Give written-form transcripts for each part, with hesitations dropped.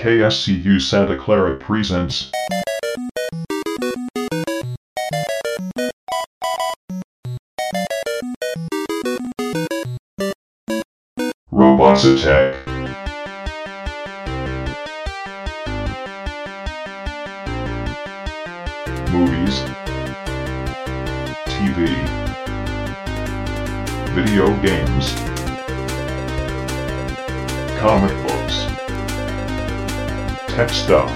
KSCU Santa Clara presents Robots Attack. Movies, TV, video games, comic books, tech stuff,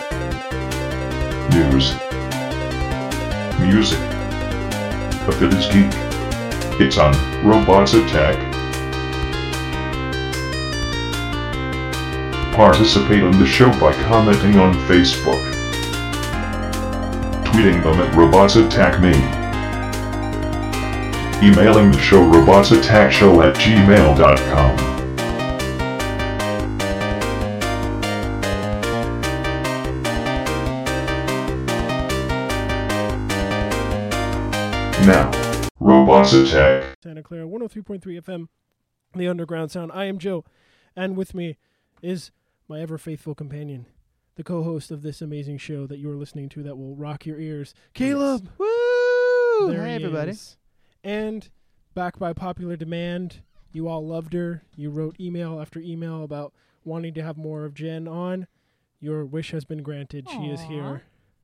news, music. If it is geek, it's on Robots Attack. Participate in the show by commenting on Facebook, tweeting them at RobotsAttackMe, emailing the show robotsattackshow@gmail.com. Now, Robots Attack. Santa Clara 103.3 FM, the Underground Sound. I am Joe, and with me is my ever-faithful companion, the co-host of this amazing show that you are listening to that will rock your ears, Caleb. Yes. Woo! There Hi, he everybody. is. And back by popular demand, you all loved her. You wrote email after email about wanting to have more of Jen on. Your wish has been granted. She is here.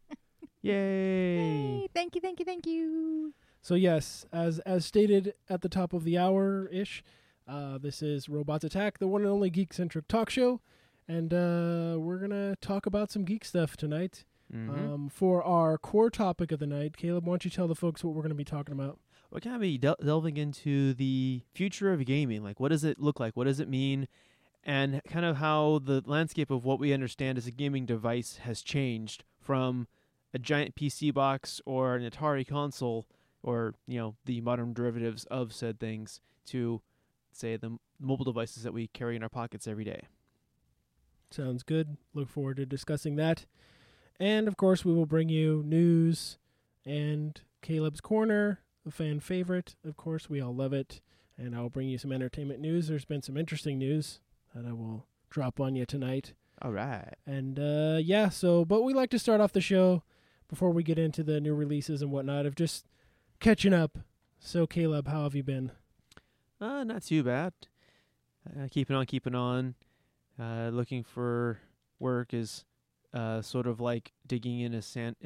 Yay! Yay, thank you, thank you, thank you. So yes, as stated at the top of the hour-ish, this is Robots Attack, the one and only geek-centric talk show. And we're going to talk about some geek stuff tonight. Mm-hmm. For our core topic of the night, Caleb, why don't you tell the folks what we're going to be talking about? We're going to be delving into the future of gaming. Like, what does it look like? What does it mean? And kind of how the landscape of what we understand as a gaming device has changed from a giant PC box or an Atari console or, you know, the modern derivatives of said things to, say, the mobile devices that we carry in our pockets every day. Sounds good. Look forward to discussing that. And, of course, we will bring you news and Caleb's Corner, a fan favorite. Of course, we all love it. And I'll bring you some entertainment news. There's been some interesting news that I will drop on you tonight. All right. And, but we like to start off the show before we get into the new releases and whatnot of just catching up. So, Caleb, how have you been? Not too bad. Keeping on. Looking for work is sort of like digging in a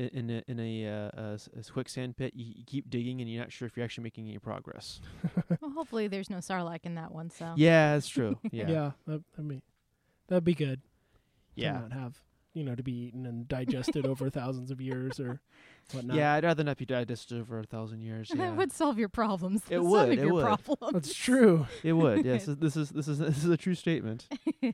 quicksand pit. You keep digging, and you're not sure if you're actually making any progress. Well, hopefully there's no Sarlacc in that one, so. Yeah, that's true. Yeah, that'd be good. yeah, To not have, to be eaten and digested over thousands of years or whatnot. yeah. I'd rather not be digested over 1,000 years. Yeah. That would solve your problems. It Some would, of it your would. problems. That's true. It would. Yes, this is a true statement.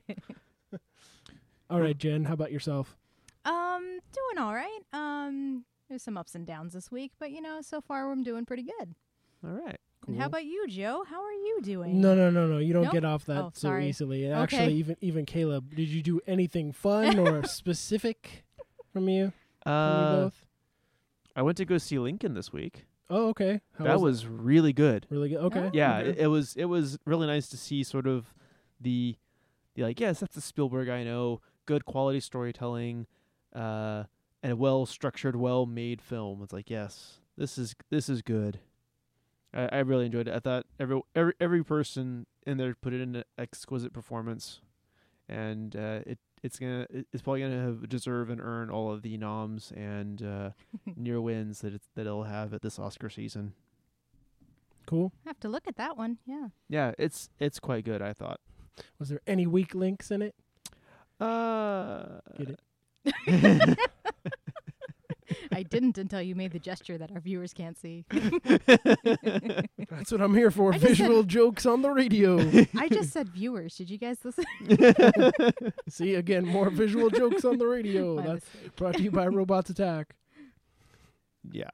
All right, Jen, how about yourself? Doing all right. There's some ups and downs this week, but so far I'm doing pretty good. All right. And how about you, Joe? How are you doing? No. You don't Nope? get off that Oh, so sorry. easily. And Okay. actually, even Caleb, did you do anything fun or specific from you? From you both? I went to go see Lincoln this week. Oh, okay. How That was was really good. it? Really good. Okay. Oh. Yeah, Okay. it was really nice to see sort of the like, yes, that's the Spielberg I know, good quality storytelling, and a well-structured, well-made film. It's like, yes, this is good. I really enjoyed it. I thought every person in there put it in an exquisite performance, and it's probably gonna deserve and earn all of the noms and near wins that it'll have at this Oscar season. Cool. I have to look at that one. Yeah. Yeah, it's quite good, I thought. Was there any weak links in it? Get it? I didn't until you made the gesture that our viewers can't see. That's what I'm here for. I just Visual jokes on the radio. I just said viewers. Did you guys listen? See, again, more visual jokes on the radio. My That's mistake. brought to you by Robots Attack. Yeah.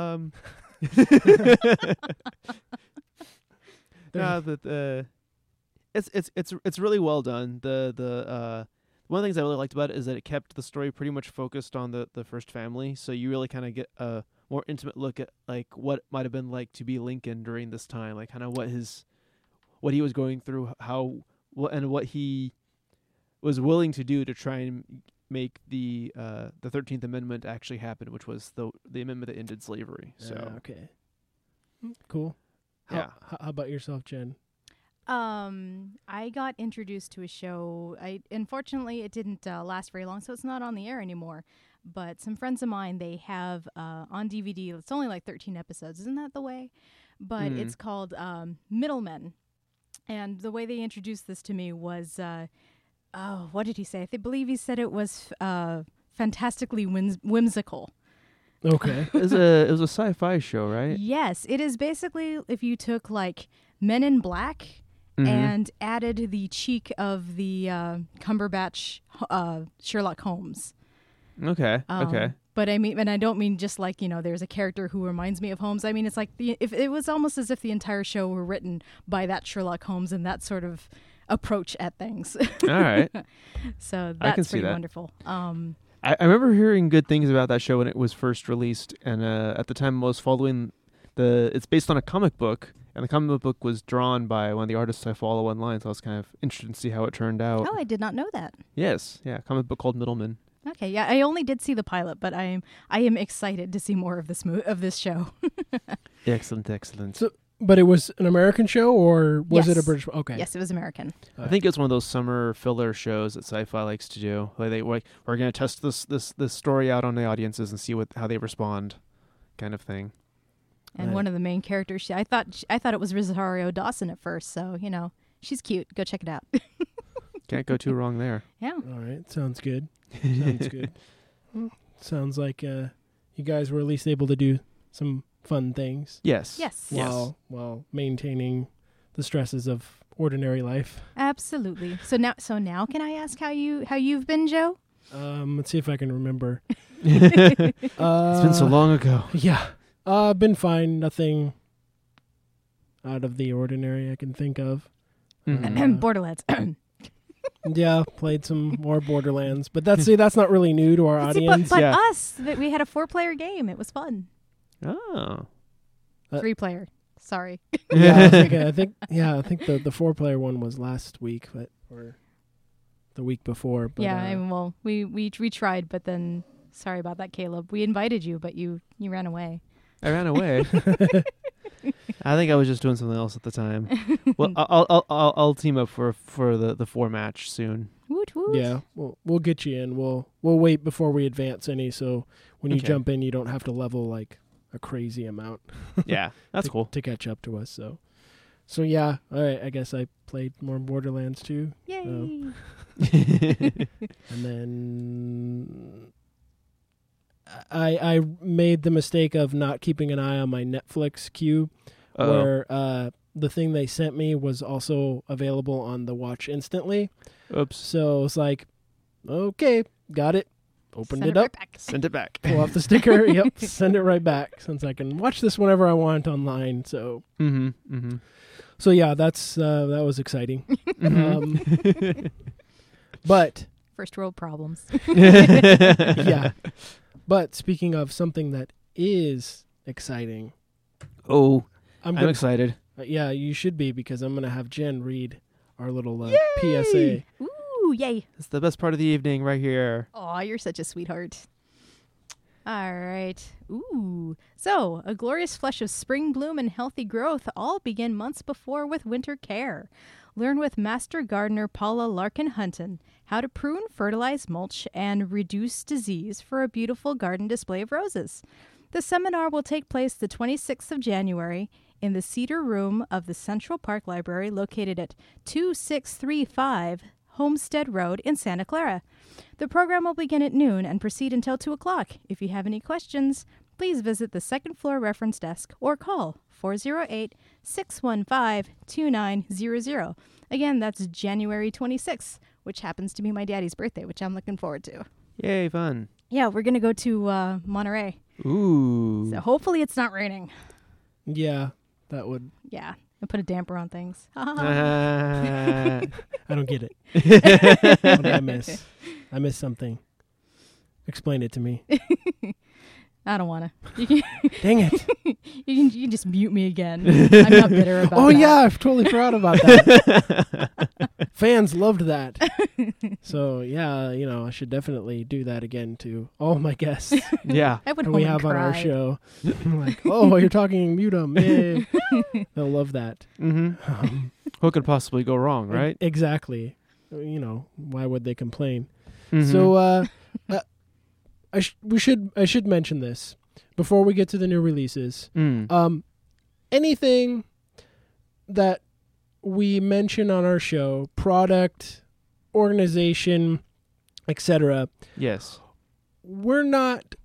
It's really well done. The one of the things I really liked about it is that it kept the story pretty much focused on the first family, so you really kind of get a more intimate look at like what it might have been like to be Lincoln during this time, like kind of what he was going through, what was willing to do to try and make the 13th Amendment actually happen, which was the amendment that ended slavery. So okay. Cool. yeah. How about yourself, Jen? I got introduced to a show. Unfortunately, it didn't last very long, so it's not on the air anymore. But some friends of mine, they have on DVD. It's only like 13 episodes. Isn't that the way? But it's called Middlemen. And the way they introduced this to me was, what did he say? I believe he said it was fantastically whimsical. Okay. It was a sci-fi show, right? Yes, it is basically if you took like Men in Black and added the cheek of the Cumberbatch Sherlock Holmes. Okay. Okay. But I mean, and I don't mean just like, there's a character who reminds me of Holmes. I mean, it's like if it was almost as if the entire show were written by that Sherlock Holmes and that sort of approach at things. All right. So I can that's see pretty that. wonderful. I remember hearing good things about that show when it was first released, and at the time I was following it's based on a comic book, and the comic book was drawn by one of the artists I follow online, so I was kind of interested to see how it turned out. Oh, I did not know that. Yes, yeah, comic book called Middleman. Okay, yeah, I only did see the pilot, but I am excited to see more of this show. Excellent. So, but it was an American show, or was it a Yes. British? Okay. Yes, it was American. I think it's one of those summer filler shows that Sci-Fi likes to do. Like we're going to test this story out on the audiences and see how they respond, kind of thing. And Right. one of the main characters, I thought it was Rosario Dawson at first, so she's cute. Go check it out. Can't go too wrong there. Yeah. All right. Sounds good. Sounds good. Sounds like you guys were at least able to do some fun things Yes. Yes. while maintaining the stresses of ordinary life. Absolutely. So now can I ask how you've been, Joe? Let's see if I can remember. It's been so long ago. Yeah. Been fine. Nothing out of the ordinary I can think of. Mhm. Borderlands. Yeah, played some more Borderlands, but that's not really new to our audience. But Yeah. us, we had a 4-player game. It was fun. Oh. 3-player. Sorry. Yeah, I think the 4-player one was last week, or the week before. But, Yeah. We tried, but then sorry about that, Caleb. We invited you, but you ran away. I ran away. I think I was just doing something else at the time. Well, I'll team up for the 4 match soon. Woot woot. yeah, we'll get you in. We'll wait before we advance any. So when you Okay. jump in, you don't have to level like a crazy amount. Yeah, that's cool. to catch up to us. So yeah. All right. I guess I played more Borderlands too, Yay. and then I made the mistake of not keeping an eye on my Netflix queue, where the thing they sent me was also available on the Watch instantly. Oops. So it's like, okay, got it. Opened Send it up, right back. Send it back. pull off the sticker. Yep, send it right back, since I can watch this whenever I want online. So yeah, that was exciting. But First world problems. yeah, but speaking of something that is exciting, Oh, I'm I'm excited. yeah, you should be, because I'm gonna have Jen read our little Yay! PSA. Ooh, yay. It's the best part of the evening right here. Aw, you're such a sweetheart. All right. Ooh. So, a glorious flush of spring bloom and healthy growth all begin months before with winter care. Learn with Master Gardener Paula Larkin Hunton how to prune, fertilize, mulch, and reduce disease for a beautiful garden display of roses. The seminar will take place the 26th of January in the Cedar Room of the Central Park Library, located at 2635 Homestead Road in Santa Clara. The program will begin at noon and proceed until 2 o'clock. If you have any questions, please visit the second floor reference desk or call 408-615-2900. Again, that's January 26th, which happens to be my daddy's birthday, which I'm looking forward to. Yay, fun. Yeah, we're going to go to Monterey. Ooh. So hopefully it's not raining. Yeah, that would. Yeah, and put a damper on things. Ah. I don't get it. What did I miss? I missed something. Explain it to me. I don't want to. Dang it. You can just mute me again. I'm not bitter about Oh that. yeah, I've totally forgot about that. Fans loved that. So yeah, I should definitely do that again to all my guests Yeah. I would that home we and have on our cry. show. Like, oh, you're talking Mutum. Yay. They'll love that. Mm-hmm. What could possibly go wrong, right? Exactly. Why would they complain? Mhm. So I should mention this before we get to the new releases. Anything that we mention on our show, product, organization, etc., Yes. we're not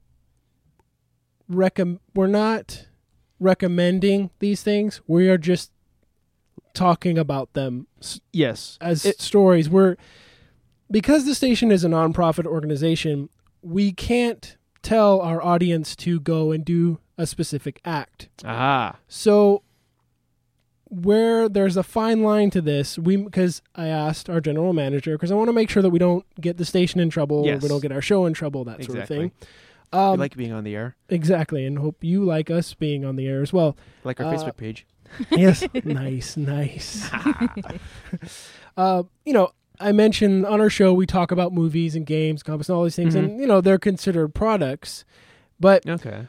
recommending these things. We are just talking about them Yes. as stories. Because the station is a nonprofit organization, we can't tell our audience to go and do a specific act. Ah. So where there's a fine line to this, because I asked our general manager, because I want to make sure that we don't get the station in trouble, Yes. we don't get our show in trouble, that sort of Exactly. thing. We like being on the air. Exactly, and hope you like us being on the air as well. Like our Facebook page. Yes, nice. I mentioned on our show we talk about movies and games, comics, and all these things, Mhm. and they're considered products, but Okay.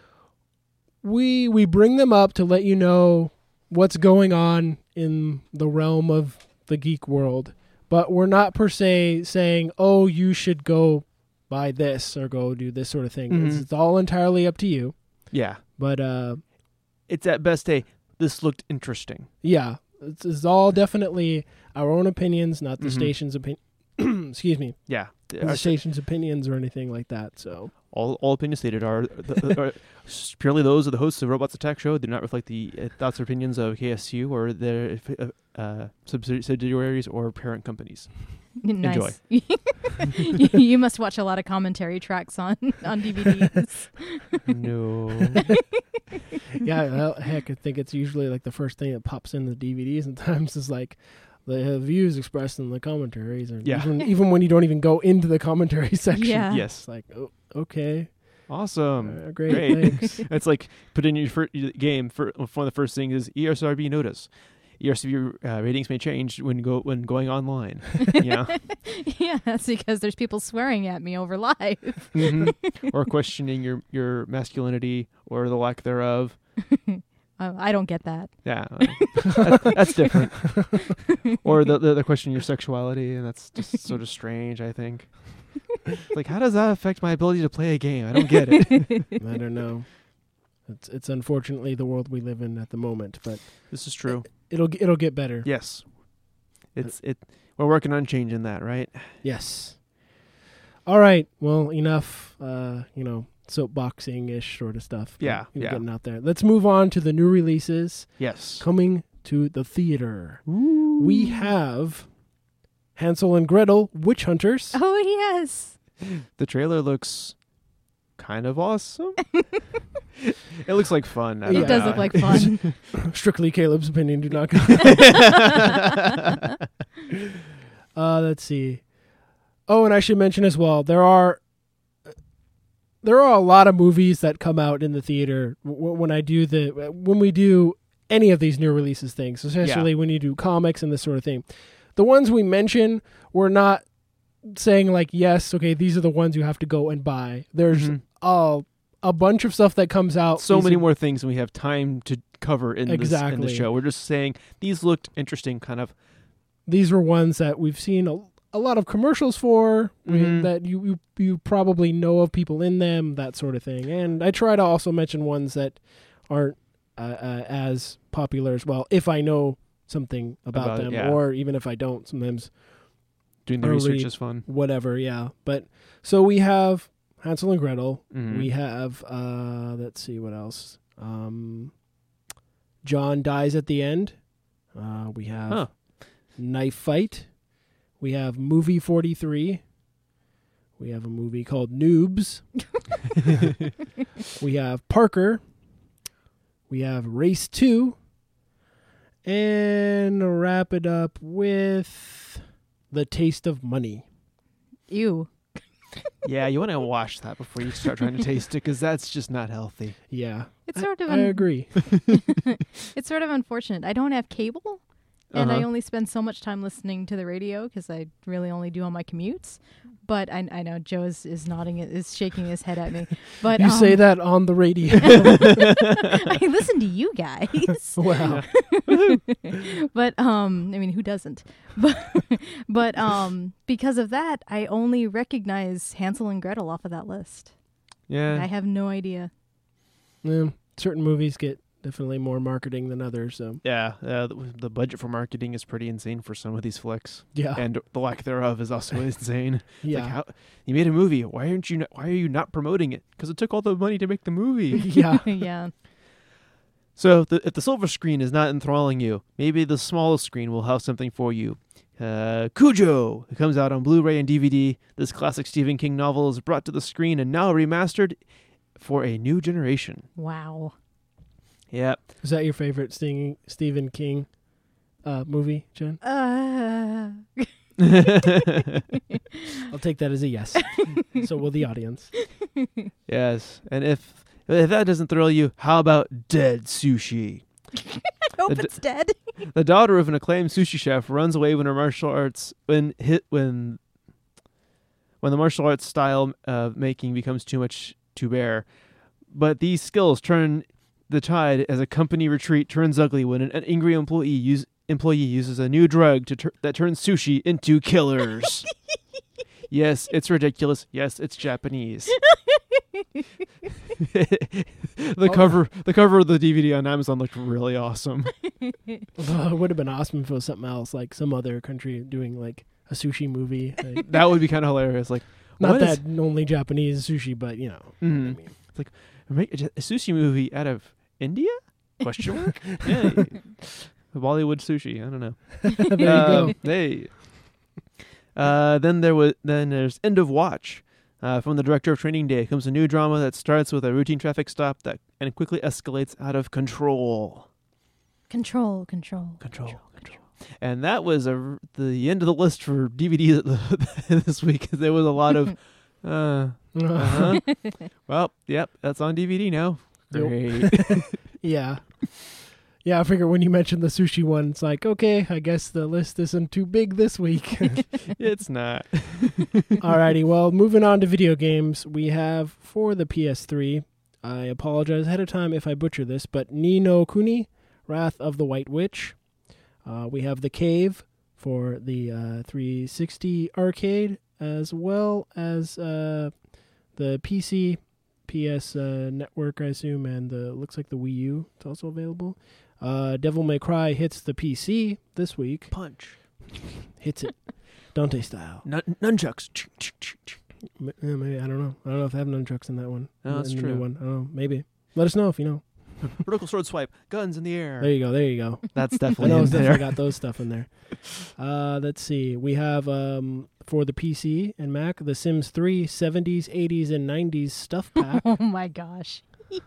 we bring them up to let you know what's going on in the realm of the geek world, but we're not per se saying, oh, you should go buy this or go do this sort of thing. Mhm. It's all entirely up to you. Yeah. But It's at best this looked interesting. yeah, it's all definitely our own opinions, not the Mhm. station's opinion. Excuse me, Yeah. the station's opinions or anything like that. So All opinions stated are purely those of the hosts of Robots Attack Show. Do not reflect the thoughts or opinions of KSU or their subsidiaries or parent companies. Nice. You must watch a lot of commentary tracks on DVDs. No. yeah, well, heck, I think it's usually like the first thing that pops in the DVD. Sometimes is like the views expressed in the commentaries, or Yeah. even when you don't even go into the commentary section. Yeah. Yes. It's like, oh, okay, Awesome. great, Great. thanks. It's like put in your game. One of the first things is ESRB notice. ESRB ratings may change when going online. Yeah. Yeah, that's because there's people swearing at me over live. Mhm. Or questioning your masculinity or the lack thereof. I don't get that. Yeah, that's different. Or the question your sexuality, and that's just sort of strange. I think. It's like, how does that affect my ability to play a game? I don't get it. I don't know. It's unfortunately the world we live in at the moment, but This is true. it'll get better. Yes, we're working on changing that, right? Yes. All right. Well, enough. Soapboxing-ish sort of stuff. Yeah, yeah. Getting out there. Let's move on to the new releases Yes. coming to the theater. We have Hansel and Gretel, Witch Hunters. Oh, yes. The trailer looks kind of awesome. It looks like fun. I It don't It does know. look like fun. Strictly Caleb's opinion. Do not. Let's see. Oh, and I should mention as well, there are a lot of movies that come out in the theater when we do any of these new releases things, especially when you do comics and this sort of thing. The ones we mention, we're not saying like, yes, okay, these are the ones you have to go and buy. There's Mhm. a bunch of stuff that comes out. So These many are- more things than we have time to cover in the Exactly. show. We're just saying these looked interesting, kind of. These were ones that we've seen a lot of commercials for, Mhm. that you probably know of people in them, that sort of thing. And I try to also mention ones that aren't as popular as well, if I know something about About it, them, yeah. or even if I don't, sometimes Doing the Or research read- is fun. whatever, yeah. But so we have Hansel and Gretel. Mhm. We have, let's see what else. John dies at the end. We have Huh. Knife Fight. We have Movie 43. We have a movie called Noobs. We have Parker. We have Race 2. And wrap it up with The Taste of Money. Ew. Yeah, you want to wash that before you start trying to taste it, because that's just not healthy. Yeah. It's sort of I agree. it's sort of unfortunate. I don't have cable, And I Uh-huh. only spend so much time listening to the radio because I really only do on my commutes. But I know Joe is nodding, is shaking his head at me. But You say that on the radio. I listen to you guys. Wow. But I mean, who doesn't? But because of that, I only recognize Hansel and Gretel off of that list. I Yeah. have no idea. Yeah, certain movies get definitely more marketing than others. So Yeah. The budget for marketing is pretty insane for some of these flicks, yeah, and the lack thereof is also insane. It's yeah, like, how you made a movie? Why are you not promoting it? Because it took all the money to make the movie. yeah. Yeah. So if the silver screen is not enthralling you, maybe the smallest screen will have something for you. Cujo! It comes out on Blu-ray and DVD. This classic Stephen King novel is brought to the screen and now remastered for a new generation. Wow. Yeah. Is that your favorite Stephen King movie, Jen? Uh, I'll take that as a yes. So will the audience. Yes. And if that doesn't thrill you, how about Dead Sushi? I hope The- it's dead. The daughter of an acclaimed sushi chef runs away when her martial arts when the martial arts style making becomes too much to bear. But these skills turn the tide as a company retreat turns ugly when an angry employee uses a new drug that turns sushi into killers. Yes, it's ridiculous. Yes, it's Japanese. The cover of the DVD on Amazon looked really awesome. Although it would have been awesome if it was something else, like some other country doing like a sushi movie. Like, That would be kind of hilarious. Like, not what is- that only Japanese sushi, but you know. Mhm. I mean, make a sushi movie out of India? Question mark? Yeah. Bollywood sushi. I don't know. there you go. Hey. Then there's End of Watch. From the director of Training Day comes a new drama that starts with a routine traffic stop and quickly escalates out of control. Control. And that was the end of the list for DVD this week. There was a lot of, uh-huh. Well, yep, that's on DVD now. Yep. Great. Yeah. Yeah, I figure when you mentioned the sushi one, it's like, okay, I guess the list isn't too big this week. It's not. Alrighty, well, moving on to video games, we have for the PS3, I apologize ahead of time if I butcher this, but Ni no Kuni, Wrath of the White Witch. We have The Cave for the 360 arcade, as well as the PC, PS Network, I assume, and looks like the Wii U. It's also available. Devil May Cry hits the PC this week. Punch. Hits it. Dante style. Nunchucks. Maybe, I don't know. I don't know if they have nunchucks in that one. No, that's In the new true. one. I don't know. Maybe. Let us know if you know. Vertical sword swipe. Guns in the air. There you go. That's I definitely know in it's there. definitely got those stuff in there. Let's see. We have for the PC and Mac, The Sims 3 70s, 80s, and 90s stuff pack. Oh my gosh.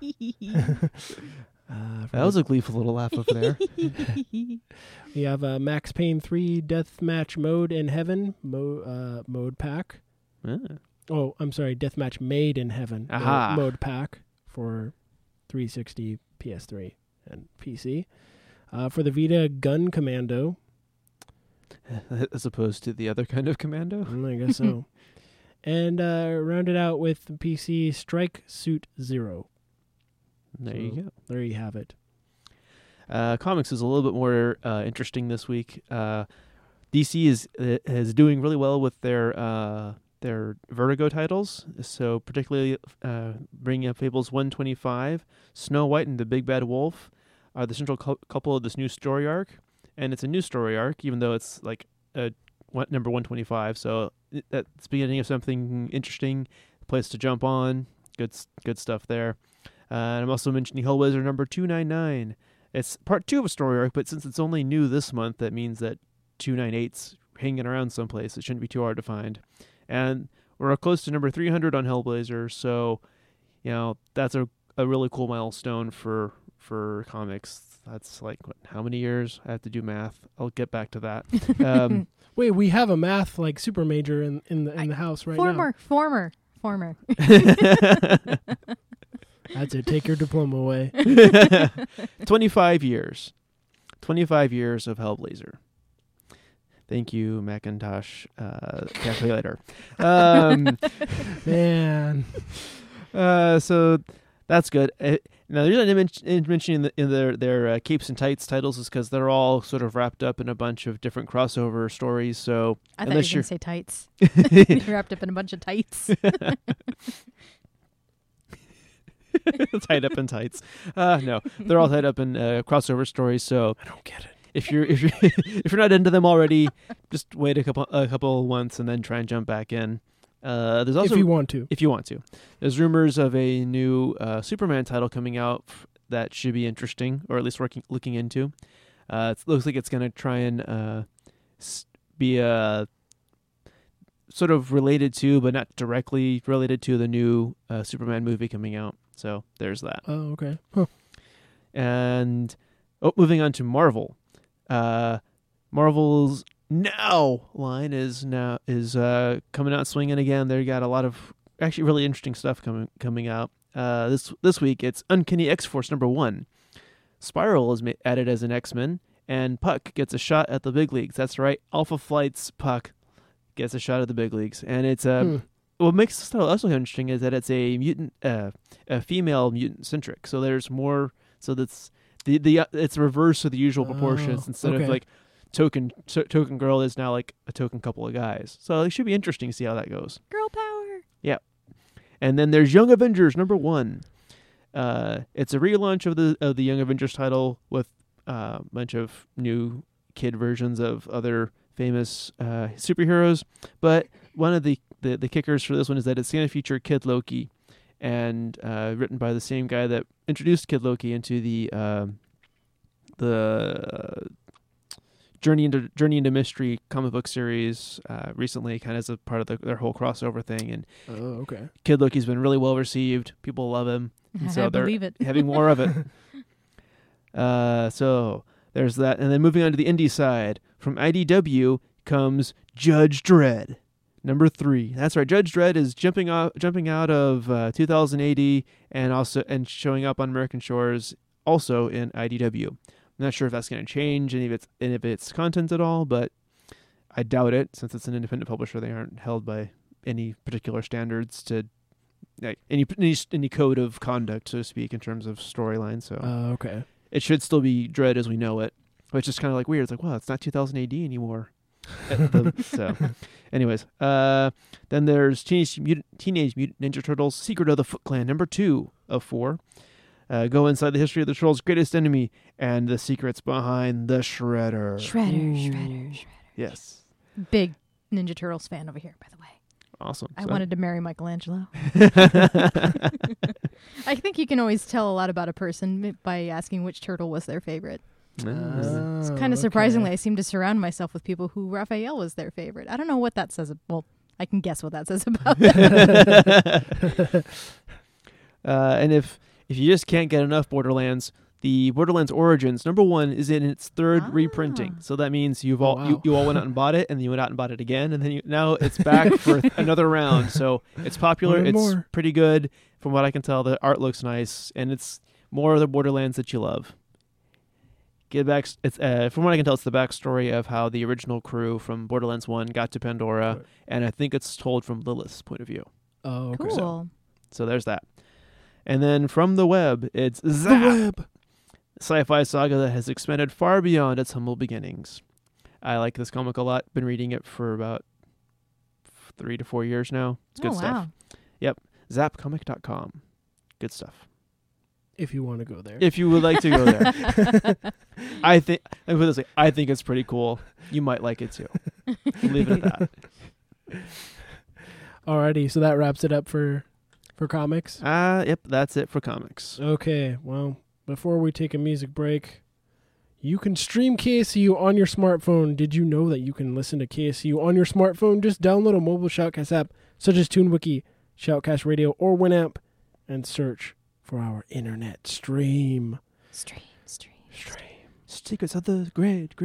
That was a gleeful little laugh up there. We have Max Payne 3 Deathmatch Mode in Heaven mode pack. Ah. Oh, I'm sorry, Deathmatch Made in Heaven Aha. mode pack for 360, PS3, and PC. For the Vita, Gun Commando. As opposed to the other kind of commando. I guess so. And rounded out with PC, Strike Suit Zero. There you go. There you have it. Comics is a little bit more interesting this week. DC is doing really well with their Vertigo titles. So particularly bringing up Fables 125, Snow White and the Big Bad Wolf are the central couple of this new story arc, and it's a new story arc, even though it's like number 125. So that's beginning of something interesting, place to jump on. Good stuff there. And I'm also mentioning Hellblazer number 299. It's part 2 of a story arc, but since it's only new this month, that means that 298's hanging around someplace. It shouldn't be too hard to find. And we're close to number 300 on Hellblazer, so that's a really cool milestone for comics. That's like how many years? I have to do math. I'll get back to that. Wait, we have a math like super major in the house right now. Former. That's it. Take your diploma away. 25 years. 25 years of Hellblazer. Thank you, Macintosh calculator. Man. So that's good. Now, the reason I didn't mention in their Capes and Tights titles is because they're all sort of wrapped up in a bunch of different crossover stories. So I thought you were going to say tights. Wrapped up in a bunch of tights. Tied up in tights. No, they're all tied up in crossover stories. So I don't get it. if you're if you're not into them already, just wait a couple months and then try and jump back in. There's also If you want to. If you want to. There's rumors of a new Superman title coming out that should be interesting, or at least looking into. It looks like it's going to try and be sort of related to, but not directly related to, the new Superman movie coming out. So there's that. Oh, okay. Huh. And moving on to Marvel. Marvel's Now line is coming out swinging again. They got a lot of actually really interesting stuff coming out. This week it's Uncanny X-Force #1. Spiral is added as an X-Men, and Puck gets a shot at the big leagues. That's right, Alpha Flight's Puck gets a shot at the big leagues, and it's what makes this title also interesting is that it's a mutant, a female mutant centric. So there's more. So that's it's reverse of the usual proportions. Instead of like token girl is now like a token couple of guys. So it should be interesting to see how that goes. Girl power. Yeah. And then there's Young Avengers #1. It's a relaunch of the Young Avengers title with a bunch of new kid versions of other famous superheroes. But one of the kickers for this one is that it's going to feature Kid Loki, and written by the same guy that introduced Kid Loki into the Journey into Mystery comic book series recently, kind of as a part of their whole crossover thing. And okay. Kid Loki's been really well received. People love him, and so they're believe it. having more of it. So there's that, and then moving on to the indie side, from IDW comes Judge Dredd #3. That's right, Judge Dredd is jumping out of 2000 AD and showing up on American shores, also in IDW. I'm not sure if that's going to change any of its content at all, but I doubt it, since it's an independent publisher. They aren't held by any particular standards to any code of conduct, so to speak, in terms of storyline. So okay. It should still be Dredd as we know it, which is kind of like weird. It's like, wow, it's not 2000 AD anymore. So, anyways, then there's Teenage Mutant Ninja Turtles: Secret of the Foot Clan #2 of 4. Go inside the history of the Trolls' greatest enemy and the secrets behind the Shredder. Shredder. Yes. Big Ninja Turtles fan over here, by the way. Awesome. I wanted to marry Michelangelo. I think you can always tell a lot about a person by asking which turtle was their favorite. It's kind of surprisingly, I seem to surround myself with people who Raphael was their favorite. I don't know what that says. Well, I can guess what that says about them. And if you just can't get enough Borderlands, the Borderlands Origins #1 is in its third reprinting. So that means you all went out and bought it, and then you went out and bought it again, and then now it's back for another round. So it's popular. It's pretty good. From what I can tell, the art looks nice, and it's more of the Borderlands that you love. Get back. It's from what I can tell, it's the backstory of how the original crew from Borderlands 1 got to Pandora, and I think it's told from Lilith's point of view. Oh, okay. Cool. So there's that. And then from the web, it's Zap, the web, sci-fi saga that has expanded far beyond its humble beginnings. I like this comic a lot. Been reading it for about 3 to 4 years now. It's good stuff. Yep, zapcomic.com. Good stuff. If you want to go there. If you would like to go there. I think it's pretty cool. You might like it too. We'll leave it at that. Alrighty, so that wraps it up for comics? Yep, that's it for comics. Okay, well, before we take a music break, you can stream KSCU on your smartphone. Did you know that you can listen to KSCU on your smartphone? Just download a mobile Shoutcast app, such as TuneWiki, Shoutcast Radio, or Winamp, and search for our internet stream. Stream. Secrets of the grid.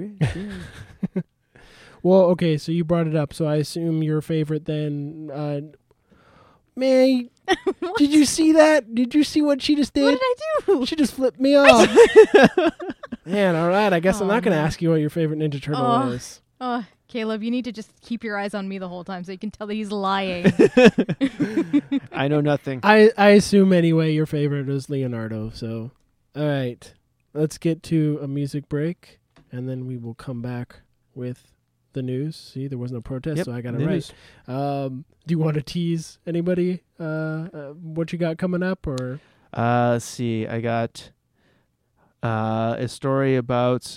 Well, okay, so you brought it up, so I assume your favorite then... May, did you see that? Did you see what she just did? What did I do? She just flipped me off. Man, all right. I guess I'm not going to ask you what your favorite Ninja Turtle is. Oh, Caleb, you need to just keep your eyes on me the whole time so you can tell that he's lying. I know nothing. I assume anyway your favorite is Leonardo. So, all right, let's get to a music break, and then we will come back with the news. See, there was no protest, Yep, so I got it news. right. Do you want to tease anybody what you got coming up, or? Let's see. I got a story about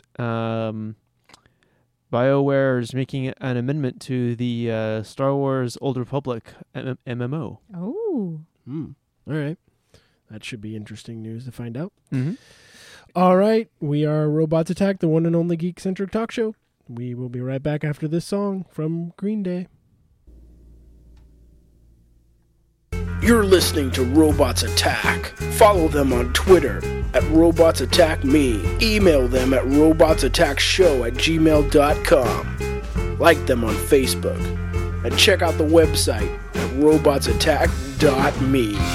BioWare is making an amendment to the Star Wars Old Republic MMO. Oh. All right. That should be interesting news to find out. Mm-hmm. All right. We are Robots Attack, the one and only geek-centric talk show. We will be right back after this song from Green Day. You're listening to Robots Attack. Follow them on Twitter at Robots Attack Me. Email them at robotsattackshow@gmail.com. Like them on Facebook. And check out the website at robotsattack.me.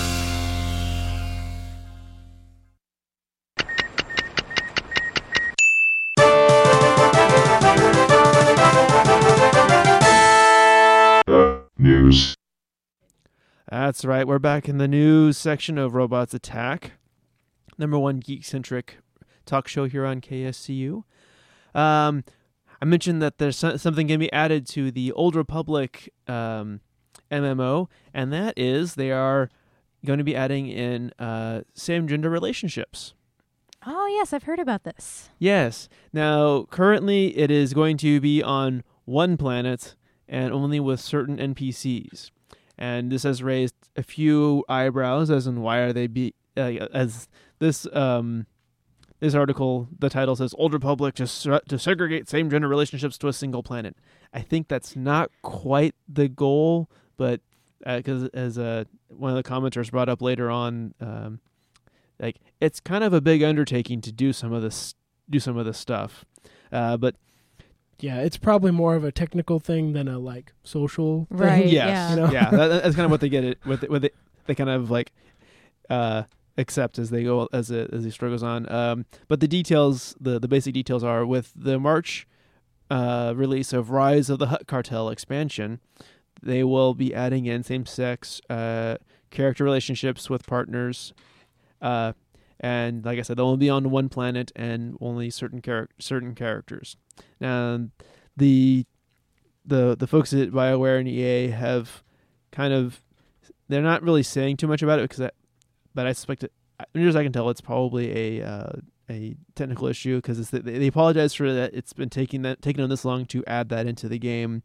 News. That's right. We're back in the news section of Robots Attack, number one geek-centric talk show here on KSCU. I mentioned that there's something going to be added to the Old Republic MMO, and that is they are going to be adding in same-gender relationships. Oh, yes, I've heard about this. Yes. Now, currently it is going to be on one planet and only with certain NPCs. And this has raised a few eyebrows, as in why are they as this this article, the title says, Old Republic to segregate same-gender relationships to a single planet. I think that's not quite the goal, but because as one of the commenters brought up later on, like it's kind of a big undertaking to do some of this stuff, but Yeah, it's probably more of a technical thing than a social thing. Right. yes, Yeah. You know? yeah, that's kind of what they get it with it. They kind of accept as they go as the story goes on. But the details, the basic details are with the March release of Rise of the Hutt Cartel expansion, they will be adding in same-sex character relationships with partners. And like I said, they'll only be on one planet and only certain characters. Now, the folks at BioWare and EA have kind of, they're not really saying too much about it but I suspect it, as near as I can tell, it's probably a technical issue because they apologize for that. It's been taking them this long to add that into the game.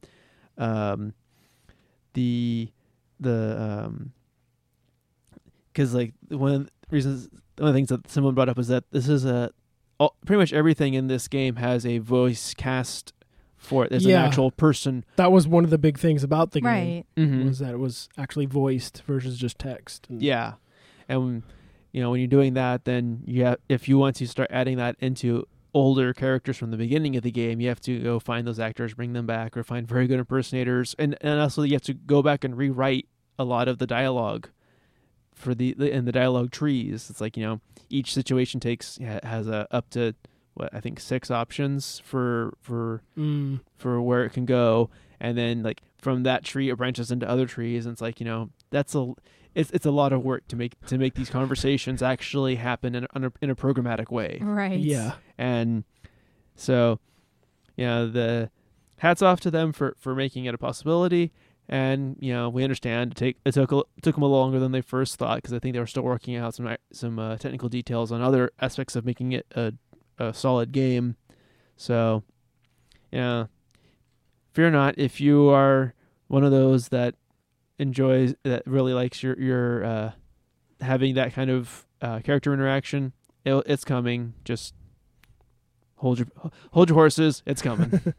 Because one of the things that someone brought up is that this is pretty much everything in this game has a voice cast for it. There's an actual person. That was one of the big things about the game. Right. Mm-hmm. Was that it was actually voiced versus just text. And Yeah, and when you're doing that, then if you want to start adding that into older characters from the beginning of the game, you have to go find those actors, bring them back, or find very good impersonators, and also you have to go back and rewrite a lot of the dialogue for the dialogue trees. It's like each situation has up to I think 6 options for where it can go, and then from that tree it branches into other trees, and it's like it's a lot of work to make these conversations actually happen in a programmatic way. Right. Yeah. And so the hats off to them for making it a possibility. And we understand it took them a little longer than they first thought, because I think they were still working out some technical details on other aspects of making it a solid game. So fear not, if you are one of those that really likes your having that kind of character interaction, it's coming. Just hold your horses. It's coming.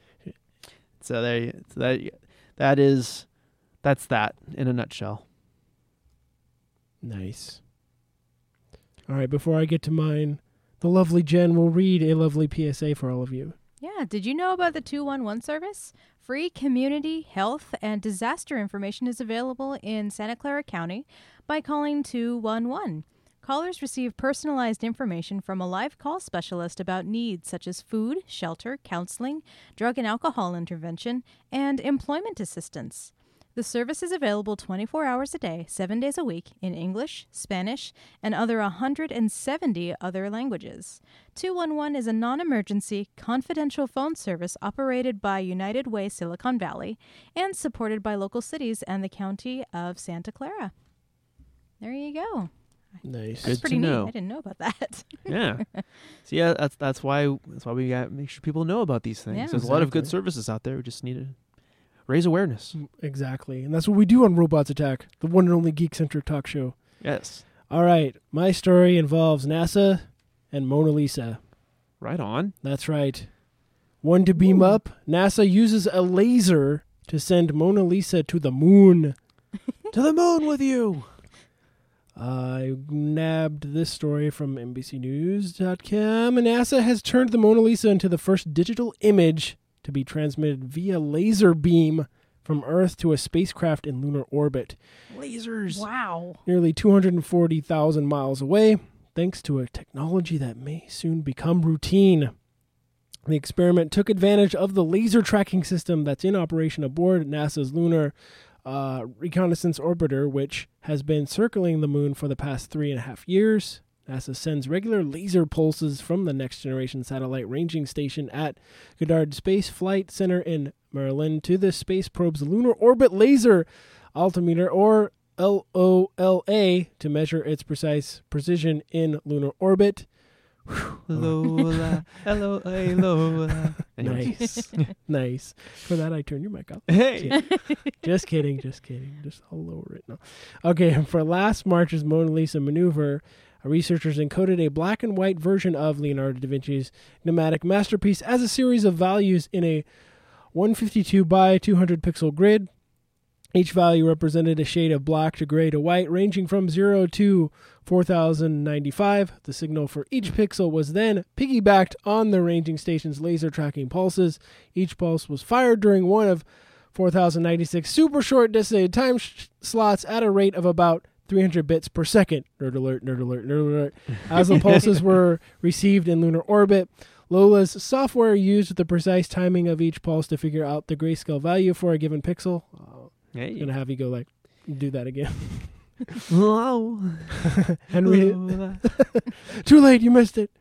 That's that in a nutshell. Nice. All right, before I get to mine, the lovely Jen will read a lovely PSA for all of you. Yeah, did you know about the 211 service? Free community, health, and disaster information is available in Santa Clara County by calling 211. Callers receive personalized information from a live call specialist about needs such as food, shelter, counseling, drug and alcohol intervention, and employment assistance. The service is available 24 hours a day, 7 days a week, in English, Spanish, and other 170 other languages. 211 is a non-emergency, confidential phone service operated by United Way Silicon Valley and supported by local cities and the county of Santa Clara. There you go. Nice. That's Good pretty to neat. know. I didn't know about that. Yeah. So yeah, that's why we got to make sure people know about these things. Yeah. There's a lot of good Exactly. services out there. We just need to raise awareness. Exactly. And that's what we do on Robots Attack, the one and only geek-centric talk show. Yes. All right. My story involves NASA and Mona Lisa. Right on. That's right. One to beam up, NASA uses a laser to send Mona Lisa to the moon. To the moon with you. I nabbed this story from NBCNews.com, and NASA has turned the Mona Lisa into the first digital image to be transmitted via laser beam from Earth to a spacecraft in lunar orbit, Lasers. Wow. nearly 240,000 miles away, thanks to a technology that may soon become routine. The experiment took advantage of the laser tracking system that's in operation aboard NASA's lunar reconnaissance orbiter, which has been circling the moon for the past 3.5 years. NASA sends regular laser pulses from the Next Generation Satellite Ranging Station at Goddard Space Flight Center in Maryland to the space probe's Lunar Orbit Laser Altimeter, or LOLA, to measure its precise precision in lunar orbit. Lola, hello, hey, Lola. Nice. Nice. For that, I turn your mic off. Hey. Just kidding. Just I'll lower it now. Okay, for last March's Mona Lisa maneuver, researchers encoded a black and white version of Leonardo da Vinci's pneumatic masterpiece as a series of values in a 152 by 200 pixel grid. Each value represented a shade of black to gray to white, ranging from 0 to 4095. The signal for each pixel was then piggybacked on the ranging station's laser tracking pulses. Each pulse was fired during one of 4096 super short designated time slots at a rate of about 300 bits per second. Nerd alert, nerd alert, nerd alert. As the pulses were received in lunar orbit, Lola's software used the precise timing of each pulse to figure out the grayscale value for a given pixel. Hey. I'm going to have you go like, do that again. Hello. Henry, Lola. too late, you missed it.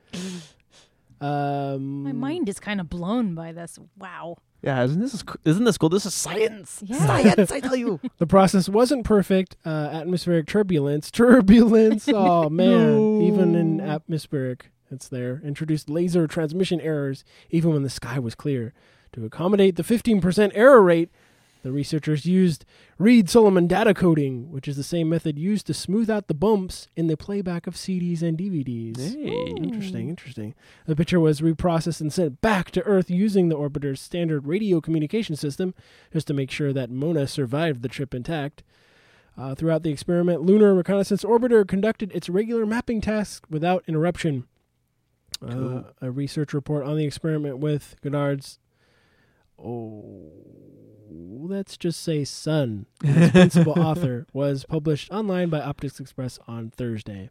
My mind is kind of blown by this. Wow. Yeah, isn't this cool? This is science. Yeah. Science, I tell you. The process wasn't perfect. Atmospheric turbulence. Oh man, even in atmospheric, it's there. Introduced laser transmission errors even when the sky was clear. To accommodate the 15% error rate, the researchers used Reed-Solomon data coding, which is the same method used to smooth out the bumps in the playback of CDs and DVDs. Hey. Interesting. The picture was reprocessed and sent back to Earth using the orbiter's standard radio communication system, just to make sure that Mona survived the trip intact. Throughout the experiment, Lunar Reconnaissance Orbiter conducted its regular mapping tasks without interruption. Cool. A research report on the experiment with Goddard's, let's just say son, his principal author, was published online by Optics Express on Thursday.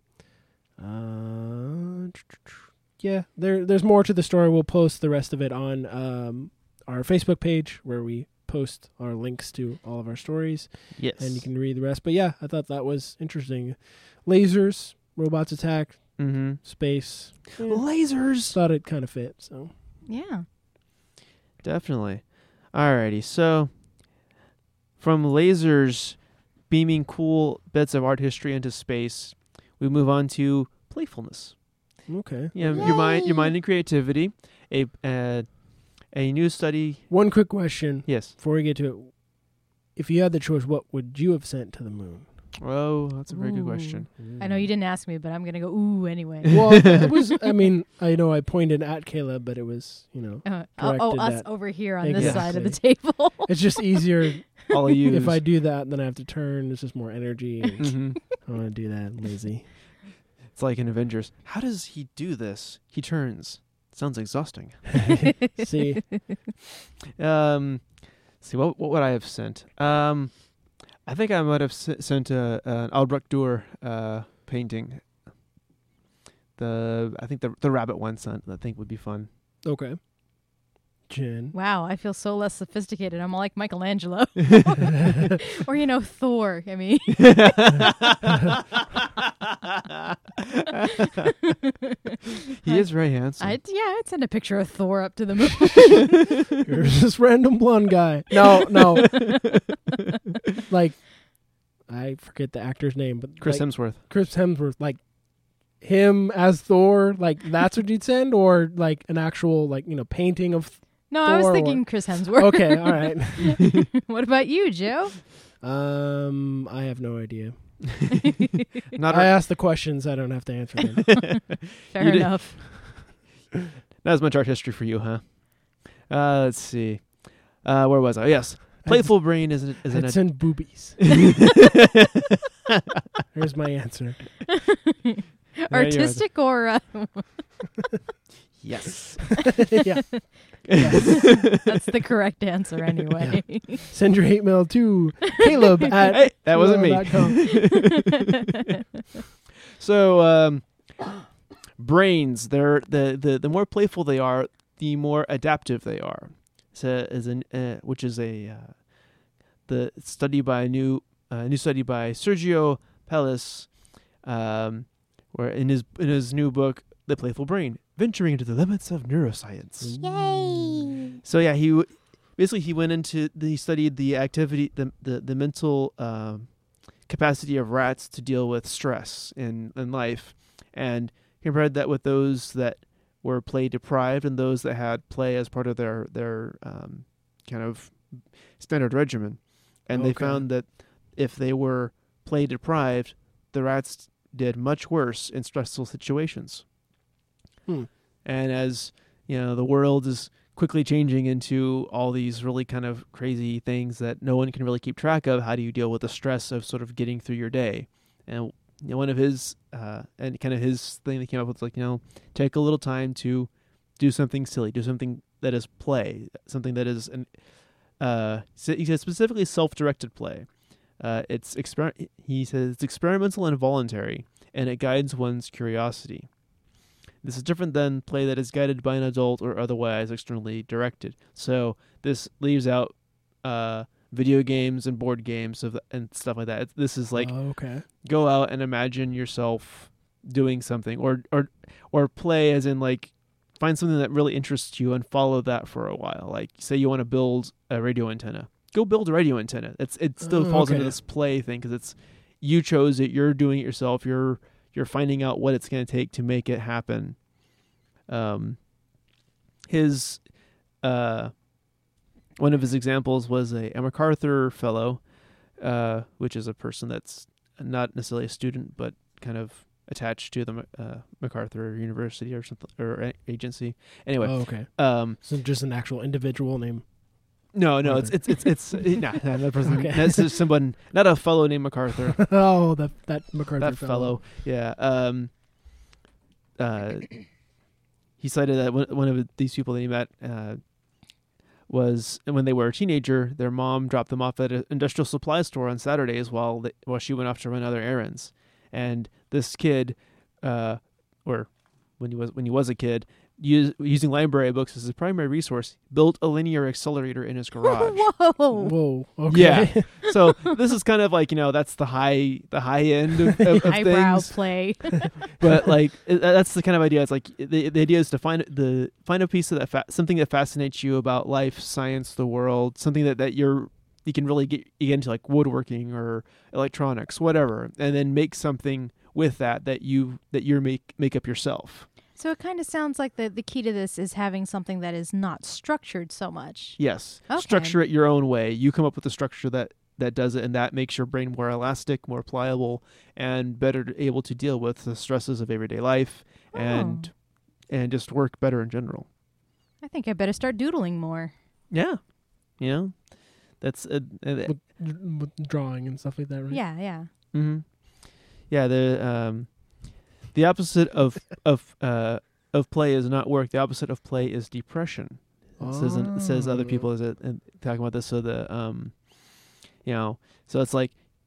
Yeah, there's more to the story. We'll post the rest of it on our Facebook page, where we post our links to all of our stories, Yes. and you can read the rest. But yeah, I thought that was interesting. Lasers, robots attack, space. Yeah, Lasers. thought it kind of fit. So Yeah. Definitely. Alrighty, so from lasers beaming cool bits of art history into space, we move on to playfulness. okay. Yeah, your mind and creativity. A new study. One quick question Yes. before we get to it. If you had the choice, what would you have sent to the moon? Oh, that's a very good Ooh. question. I know you didn't ask me, but I'm going to go, ooh, anyway. Well, it was, I mean, I know I pointed at Caleb, but it was, corrected us that. over here on this side of the Exactly. table. It's just easier All of you. if I do that, then I have to turn. It's just more energy. And Mhm. I don't want to do that. I'm lazy. It's like in Avengers. How does he do this? He turns. Sounds exhausting. See, See what would I have sent? I think I might have sent an Albrecht Dürer painting. I think the rabbit one I think would be fun. Okay. Jen. Wow, I feel so less sophisticated. I'm like Michelangelo. Or, Thor. I mean. He is very handsome. I'd send a picture of Thor up to the moon. Here's this random blonde guy. No. Like, I forget the actor's name, but Chris like, Hemsworth. Chris Hemsworth, like him as Thor, like that's what you'd send, or like an actual painting of. No, I was Thor thinking Chris Hemsworth. Okay, all right. What about you, Joe? I have no idea. Not I ask the questions, I don't have to answer them. Fair enough. Not as much art history for you, huh? Let's see. Where was I? Yes. Playful Brain is an I'd send boobies. Here's my answer. Artistic or yes. Yeah. That's the correct answer anyway. Yeah. Send your hate mail to Caleb at Hey, that wasn't me. So brains, they're the more playful they are, the more adaptive they are. So which is the study by a new study by Sergio Pellis, where in his new book The Playful Brain, venturing into the limits of neuroscience. Yay! So yeah, he studied the activity, the mental capacity of rats to deal with stress in life, and compared that with those that were play deprived and those that had play as part of their kind of standard regimen. And they found that if they were play deprived, the rats did much worse in stressful situations. And as the world is quickly changing into all these really kind of crazy things that no one can really keep track of, how do you deal with the stress of sort of getting through your day? And one of his and kind of his thing that came up with take a little time to do something silly, do something that is play, something that is he says specifically self-directed play. He says it's experimental and voluntary, and it guides one's curiosity. This is different than play that is guided by an adult or otherwise externally directed. So this leaves out video games and board games and stuff like that. This is like go out and imagine yourself doing something, or play as in like find something that really interests you and follow that for a while. Like say you want to build a radio antenna, go build a radio antenna. It still falls into this play thing because it's you chose it, you're doing it yourself, you're finding out what it's going to take to make it happen. His one of his examples was a MacArthur Fellow, which is a person that's not necessarily a student but kind of attached to the MacArthur University or something or agency. Anyway, So just an actual individual name. No, it's that person. That's just someone, not a fellow named MacArthur. that MacArthur that fellow. Yeah. He cited that one of these people that he met was when they were a teenager, their mom dropped them off at an industrial supply store on Saturdays while she went off to run other errands, and this kid, or when he was a kid, using library books as his primary resource, built a linear accelerator in his garage. Whoa. Okay. Yeah. So this is kind of like, that's the high end of highbrow things. play. But like that's the kind of idea. It's like the idea is to find a piece of something that fascinates you about life, science, the world, something that you can really get into, like woodworking or electronics, whatever, and then make something with that you make up yourself. So it kind of sounds like the key to this is having something that is not structured so much. Yes. Okay. Structure it your own way. You come up with a structure that does it, and that makes your brain more elastic, more pliable, and better able to deal with the stresses of everyday life and just work better in general. I think I better start doodling more. Yeah. That's with drawing and stuff like that, right? Yeah. Mm-hmm. Yeah, the opposite of play is not work. The opposite of play is depression. It says other people talking about this. So so it's like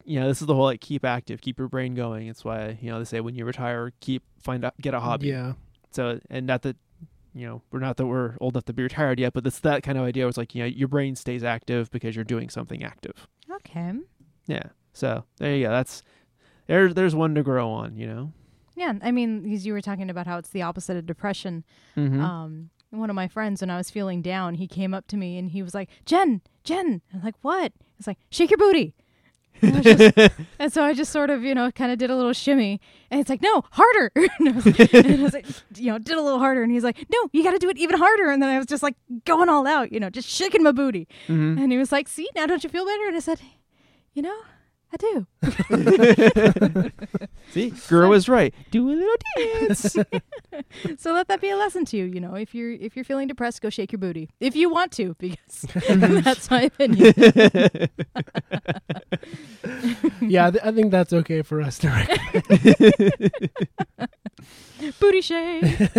this is the whole like keep active, keep your brain going. It's why they say when you retire, get a hobby. Yeah. So, and not that we're old enough to be retired yet, but it's that kind of idea. Where it's like your brain stays active because you're doing something active. Okay. Yeah. So there you go. There's one to grow on. Yeah, I mean, because you were talking about how it's the opposite of depression. Mm-hmm. One of my friends, when I was feeling down, he came up to me and he was like, Jen. I'm like, what? It's like, shake your booty. And so I just sort of, kind of did a little shimmy. And it's like, no, harder. And I was like, did a little harder. And he's like, no, you got to do it even harder. And then I was just like going all out, just shaking my booty. Mm-hmm. And he was like, see, now don't you feel better? And I said, I do. See, girl was right. Do a little dance. So let that be a lesson to you. If you're feeling depressed, go shake your booty if you want to, because that's my opinion. Yeah, I think that's okay for us to recommend. Booty shake.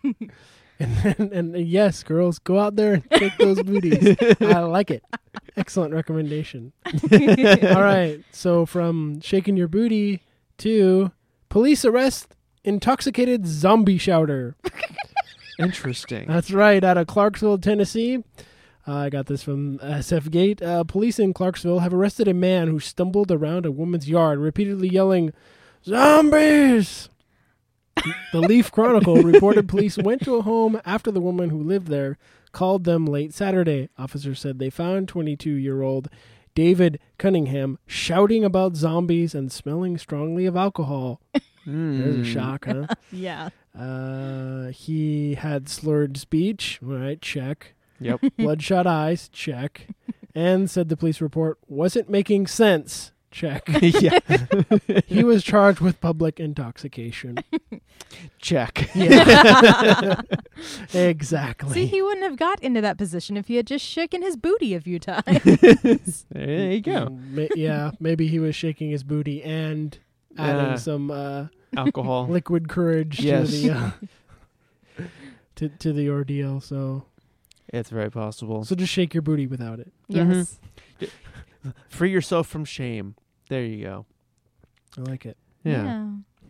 And yes, girls, go out there and shake those booties. I like it. Excellent recommendation. All right, so from shaking your booty to police arrest intoxicated zombie shouter. Interesting. That's right, out of Clarksville, Tennessee. I got this from SF Gate. Police in Clarksville have arrested a man who stumbled around a woman's yard, repeatedly yelling, "Zombies!" The Leaf Chronicle reported police went to a home after the woman who lived there called them late Saturday. Officers said they found 22-year-old David Cunningham shouting about zombies and smelling strongly of alcohol. There's a shock, huh? Yeah. He had slurred speech. All right, check. Yep. Bloodshot eyes, check. And, said the police report, wasn't making sense. Check. Yeah. He was charged with public intoxication. Check. Yeah. Exactly. See, he wouldn't have got into that position if he had just shaken his booty a few times. There you go. Yeah, maybe he was shaking his booty and adding some Alcohol. liquid courage Yes. to the to the ordeal. So It's very possible. just shake your booty without it. Yes. Free yourself from shame. There you go. I like it. Yeah.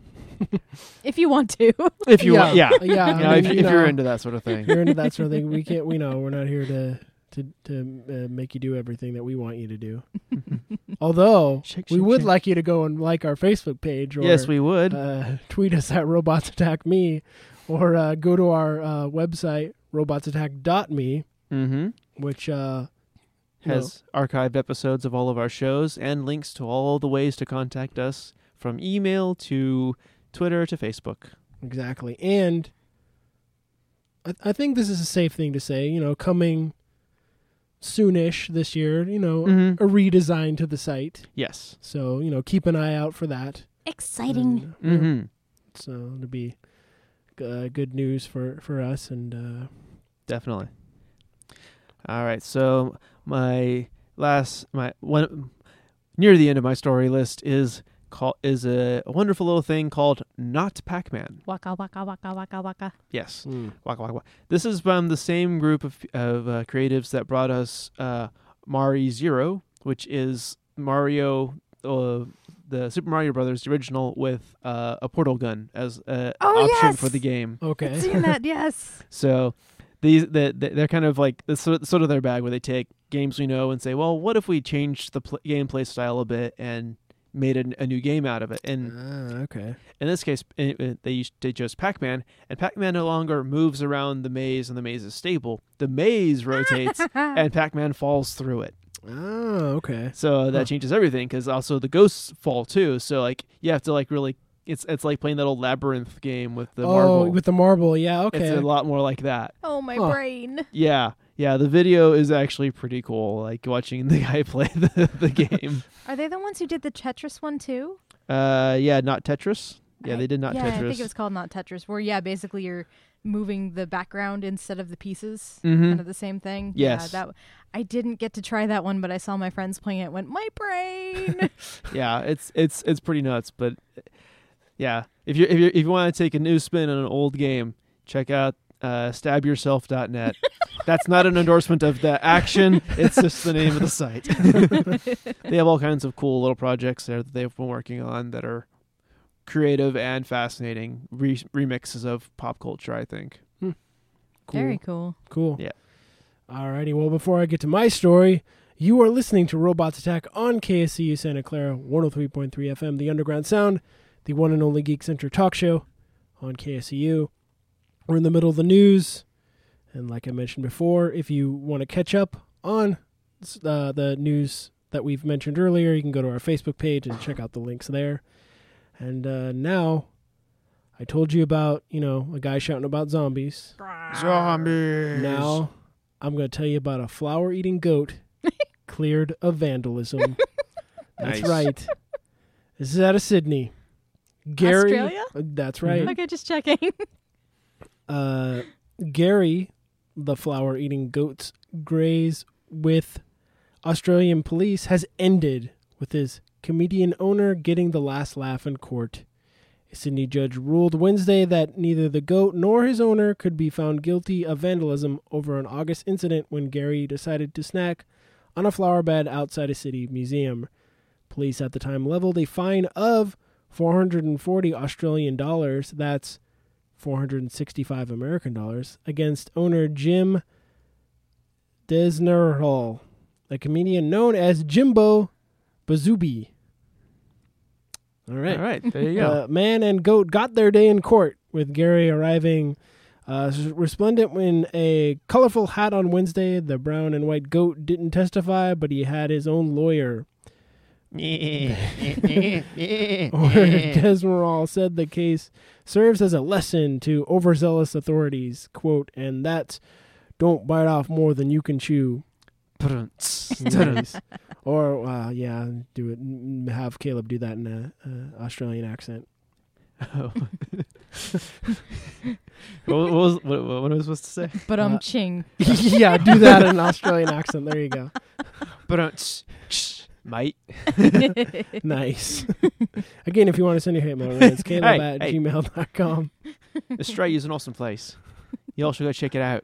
If you want to. If you want, yeah. Yeah. You know, if you're into that sort of thing. If you're into that sort of thing, we know we're not here to make you do everything that we want you to do. Although Shake, we shake, would shake. like you to go and like our Facebook page, or Yes, we would. tweet us at Robots Attack Me, or go to our website robotsattack.me, Mm-hmm. which Has archived episodes of all of our shows and links to all the ways to contact us, from email to Twitter to Facebook. exactly. And I think this is a safe thing to say. Coming soonish this year. Mhm. A redesign to the site. Yes. So keep an eye out for that. Exciting. Mm-hmm. So it'll be good news for us, and Definitely. All right. So my one near the end of my story list is a wonderful little thing called Not Pac-Man. Waka waka waka waka waka. Yes. Waka, waka, waka. This is from the same group of creatives that brought us Mari Zero, which is Mario, the Super Mario Brothers original, with a portal gun as an option yes! for the game. okay. I've seen that, yes. So they're kind of like it's sort of their bag, where they take games we know and say, well, what if we changed the gameplay style a bit and made a new game out of it? And Okay. in this case, they chose Pac-Man, and Pac-Man no longer moves around the maze, and the maze is stable. The maze rotates, and Pac-Man falls through it. Oh, okay. So that changes everything, because also the ghosts fall too. So like you have to like really, it's like playing that old Labyrinth game with the marble. With the marble, yeah, okay. It's a lot more like that. Oh, my Huh. brain. Yeah. The video is actually pretty cool. Like watching the guy play the game. Are they the ones who did the Tetris one too? Yeah, not Tetris. Yeah, they did not yeah, Tetris. I think it was called Not Tetris, where basically you're moving the background instead of the pieces. Mhm. Kind of the same thing. Yes. Yeah, I didn't get to try that one, but I saw my friends playing it. Went, my brain. Yeah, it's pretty nuts. But yeah, if you want to take a new spin on an old game, check out stabyourself.net. That's not an endorsement of the action. It's just the name of the site. They have all kinds of cool little projects there that they've been working on that are creative and fascinating remixes of pop culture, I think. Cool. Very cool. Cool. Yeah. Alrighty, well, before I get to my story, you are listening to Robots Attack on KSCU Santa Clara, 103.3 FM, the Underground Sound, the one and only Geek Center talk show on KSCU. We're in the middle of the news, and like I mentioned before, if you want to catch up on the news that we've mentioned earlier, you can go to our Facebook page and check out the links there. And now, I told you about, a guy shouting about zombies. Zombies. Now, I'm going to tell you about a flower-eating goat cleared of vandalism. That's Nice. right. This is out of Sydney. Gary. Australia? That's right. Okay, just checking. Gary, the flower-eating goat's graze with Australian police has ended with his comedian owner getting the last laugh in court. A Sydney judge ruled Wednesday that neither the goat nor his owner could be found guilty of vandalism over an August incident when Gary decided to snack on a flower bed outside a city museum. Police at the time leveled a fine of $440 Australian dollars, that's $465 American dollars, against owner Jim Desnerhall, a comedian known as Jimbo Bazubi. All right, there you go. Man and goat got their day in court, with Gary arriving resplendent in a colorful hat on Wednesday. The brown and white goat didn't testify, but he had his own lawyer. Owner Desmerall said the case serves as a lesson to overzealous authorities, quote, and that's don't bite off more than you can chew. Nice. Or, do it. Have Caleb do that in an Australian accent. Oh. what was supposed to say? But ching. Yeah, do that in an Australian accent. There you go. Mate. Nice. Again, if you want to send your hate mail, it's Caleb at hey. gmail.com. Australia is an awesome place. You all should go check it out.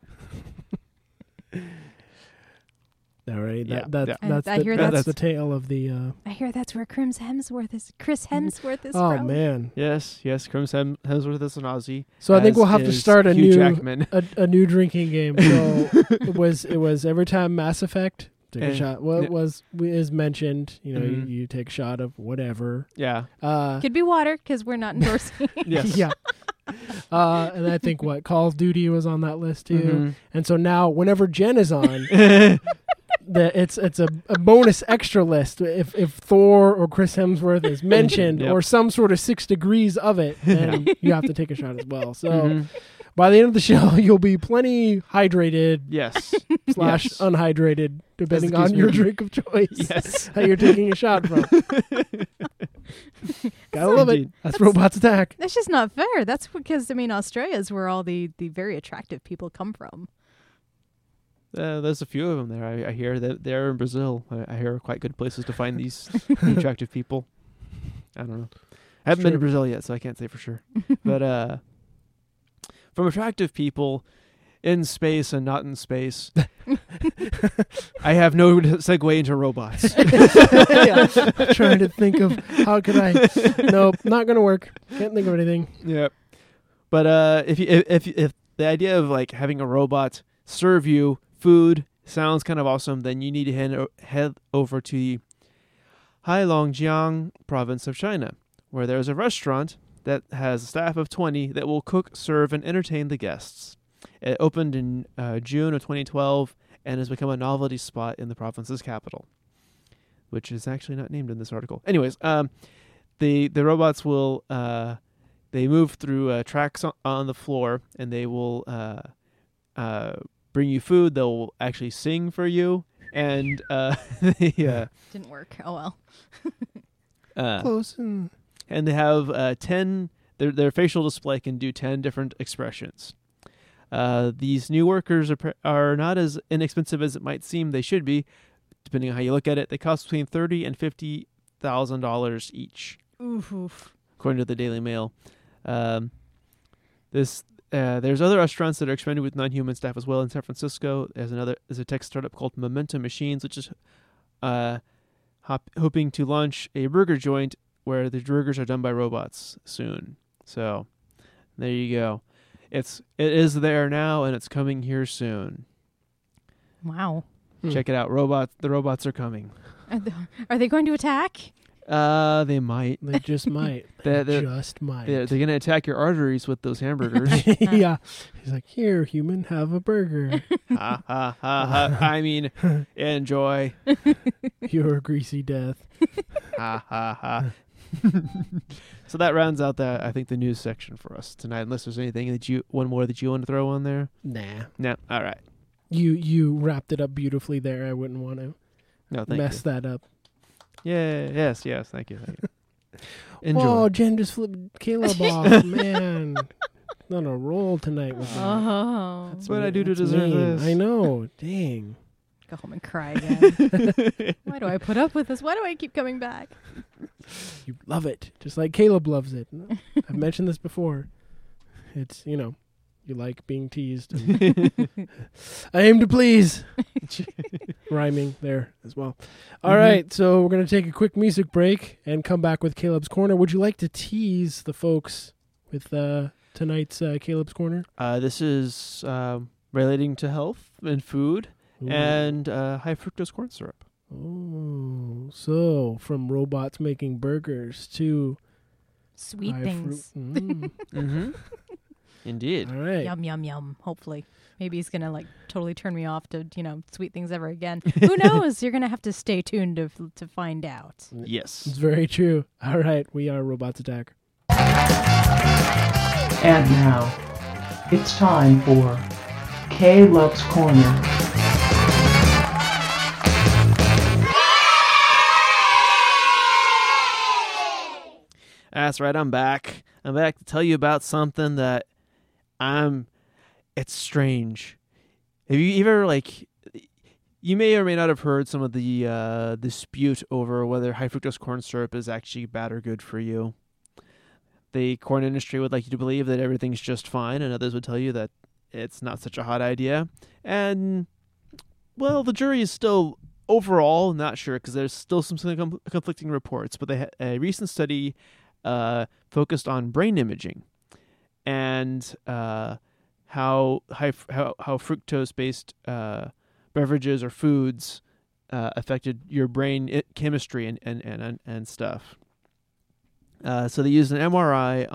All right, Yeah. that's the tale of the. I hear that's where Chris Hemsworth is Oh from. man! Yes, Chris Hemsworth is an Aussie. So I think we'll have to start a Hugh new Jackman. a new drinking game. So it was every time Mass Effect take a And- shot. What is mentioned? Mhm. You take a shot of whatever. Yeah. Could be water because we're not endorsing. Yes. Yeah. And I think Call of Duty was on that list too. Mhm. And so now whenever Jen is on. It's a bonus extra list if Thor or Chris Hemsworth is mentioned Yep. or some sort of 6 degrees of it, then you have to take a shot as well. So Mhm. by the end of the show, you'll be plenty hydrated Yes. / unhydrated, depending As the case on your may be. drink of choice. Yes. How you're taking a shot from. Gotta love it. Indeed. That's Robots Attack. That's just not fair. That's because Australia is where all the very attractive people come from. There's a few of them there. I hear that they're in Brazil. I hear quite good places to find these attractive people. I don't know. I haven't been to true. Brazil yet, so I can't say for sure. But from attractive people in space and not in space, I have no segue into robots. Yeah. Trying to think of how could I. Nope, not gonna work. Can't think of anything. Yep. But if the idea of like having a robot serve you food sounds kind of awesome, then you need to head over to the Heilongjiang province of China, where there's a restaurant that has a staff of 20 that will cook, serve, and entertain the guests. It opened in June of 2012 and has become a novelty spot in the province's capital, which is actually not named in this article. Anyways, the robots will they move through tracks on the floor, and they will bring you food. They'll actually sing for you, and they Didn't work. Oh well. Close. And they have 10. Their facial display can do 10 different expressions. These new workers are not as inexpensive as it might seem they should be, depending on how you look at it. They cost between $30,000 and $50,000 each, Oof. according to the Daily Mail. This there's other restaurants that are expanding with non-human staff as well in San Francisco. There's a tech startup called Momentum Machines, which is hoping to launch a burger joint where the burgers are done by robots soon. So there you go. It is there now, and it's coming here soon. Wow. Check it out. The robots are coming. Are they going to attack? They might. They just might. They're just might. they're going to attack your arteries with those hamburgers. Yeah. He's like, here, human, have a burger. Ha, ha, ha, ha. I mean, enjoy. Your greasy death. Ha, ha, ha. So that rounds out I think the news section for us tonight. Unless there's anything one more that you want to throw on there. Nah. No. All right. You wrapped it up beautifully there. I wouldn't want to No, thank mess you. that up. Yeah. Yes. Thank you. Enjoy. Oh, Jen just flipped Caleb off. Man. On a roll tonight with me. Oh. That's what I do to That's deserve mean. this. I know. Dang. Go home and cry again. Why do I put up with this? Why do I keep coming back? You love it. Just like Caleb loves it. I've mentioned this before. It's, you like being teased. I aim to please. Rhyming there as well. All right, so we're going to take a quick music break and come back with Caleb's Corner. Would you like to tease the folks with tonight's Caleb's Corner? This is relating to health and food Ooh. and high fructose corn syrup. Oh, so from robots making burgers to Sweet high things. fruit. Mm. Mm-hmm. Indeed. All right. Yum, yum, yum. Hopefully. Maybe he's going to totally turn me off to, sweet things ever again. Who knows? You're going to have to stay tuned to find out. Yes. It's very true. All right, we are Robots Attack. And now, it's time for Caleb's Corner. That's right, I'm back. I'm back to tell you about something that it's strange. Have you ever, you may or may not have heard some of the dispute over whether high fructose corn syrup is actually bad or good for you. The corn industry would like you to believe that everything's just fine, and others would tell you that it's not such a hot idea. And, well, the jury is still overall not sure because there's still some conflicting reports, but a recent study focused on brain imaging and how fructose-based beverages or foods affected your brain chemistry and stuff. So they used an MRI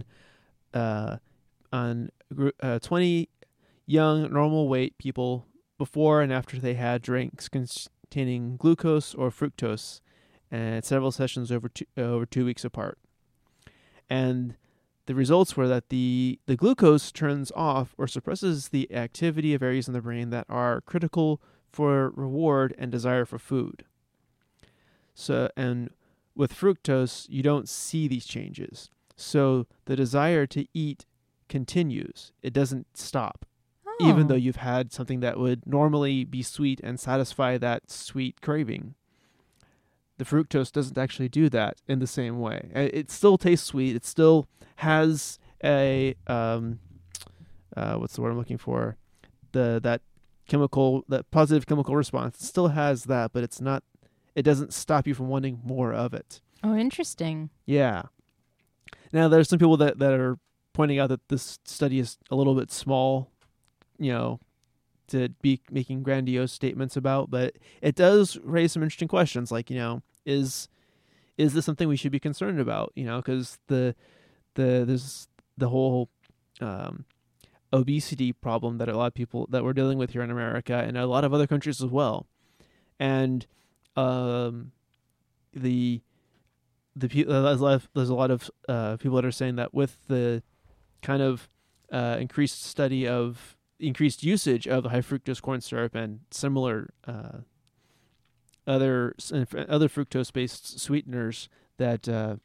on 20 young normal weight people before and after they had drinks containing glucose or fructose, and several sessions over 2 weeks apart. And the results were that the glucose turns off or suppresses the activity of areas in the brain that are critical for reward and desire for food. So, and with fructose, you don't see these changes. So the desire to eat continues. It doesn't stop. Oh. Even though you've had something that would normally be sweet and satisfy that sweet craving. The fructose doesn't actually do that in the same way. It still tastes sweet. It still has a what's the word I'm looking for? That positive chemical response. It still has that, but it's not. It doesn't stop you from wanting more of it. Oh, interesting. Yeah. Now there's some people that are pointing out that this study is a little bit small, to be making grandiose statements about, but it does raise some interesting questions like, is this something we should be concerned about? Because there's the whole obesity problem that a lot of people that we're dealing with here in America and a lot of other countries as well. And there's a lot of people that are saying that with the kind of increased usage of high fructose corn syrup and similar other fructose-based sweeteners, that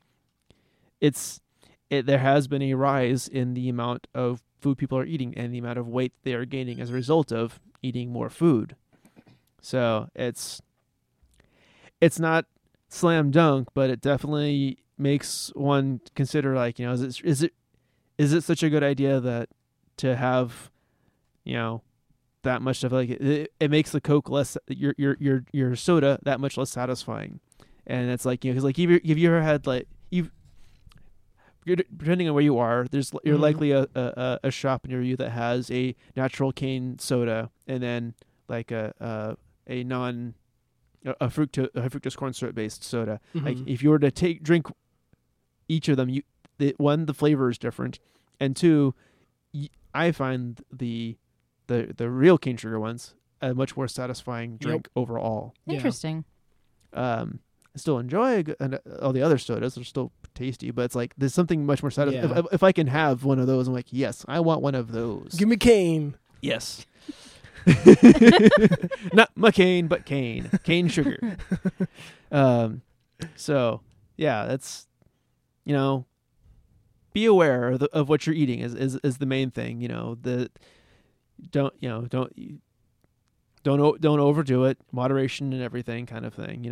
there has been a rise in the amount of food people are eating and the amount of weight they are gaining as a result of eating more food. So it's not slam dunk, but it definitely makes one consider, is it such a good idea that to have, that much of it makes the Coke less, your soda that much less satisfying. And it's like, because have you ever had depending on where you are, you're likely a shop near you that has a natural cane soda and then like a fructose corn syrup based soda. Like if you were to drink each of them, the flavor is different, and two, I find the real cane sugar ones a much more satisfying drink overall. Interesting. I still enjoy all the other sodas; they're still tasty, but it's like there's something much more satisfying. Yeah. If I can have one of those, I'm like, yes, I want one of those. Give me cane. Yes. Not McCain, but cane sugar. So yeah, that's, be aware of what you're eating is the main thing. Don't overdo it. Moderation and everything, kind of thing.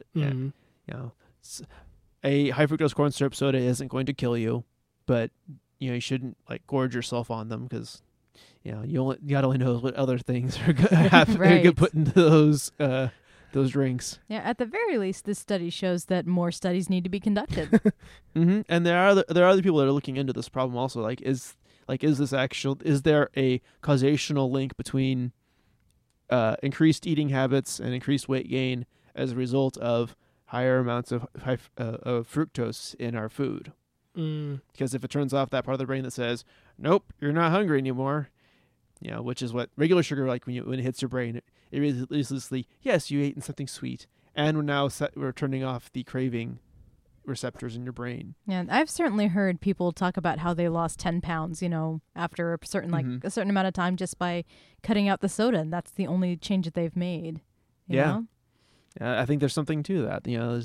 A high fructose corn syrup soda isn't going to kill you, but you shouldn't gorge yourself on them, because God only knows what other things are going to get put into those drinks. Yeah, at the very least, this study shows that more studies need to be conducted. And there are other people that are looking into this problem also. Is there a causational link between increased eating habits and increased weight gain as a result of higher amounts of fructose in our food? Because if it turns off that part of the brain that says, nope, you're not hungry anymore, which is what regular sugar, when it hits your brain, it releases yes, you ate something sweet, and we're turning off the craving receptors in your brain. Yeah, I've certainly heard people talk about how they lost 10 pounds, after a certain amount of time, just by cutting out the soda, and that's the only change that they've made. You know? I think there's something to that.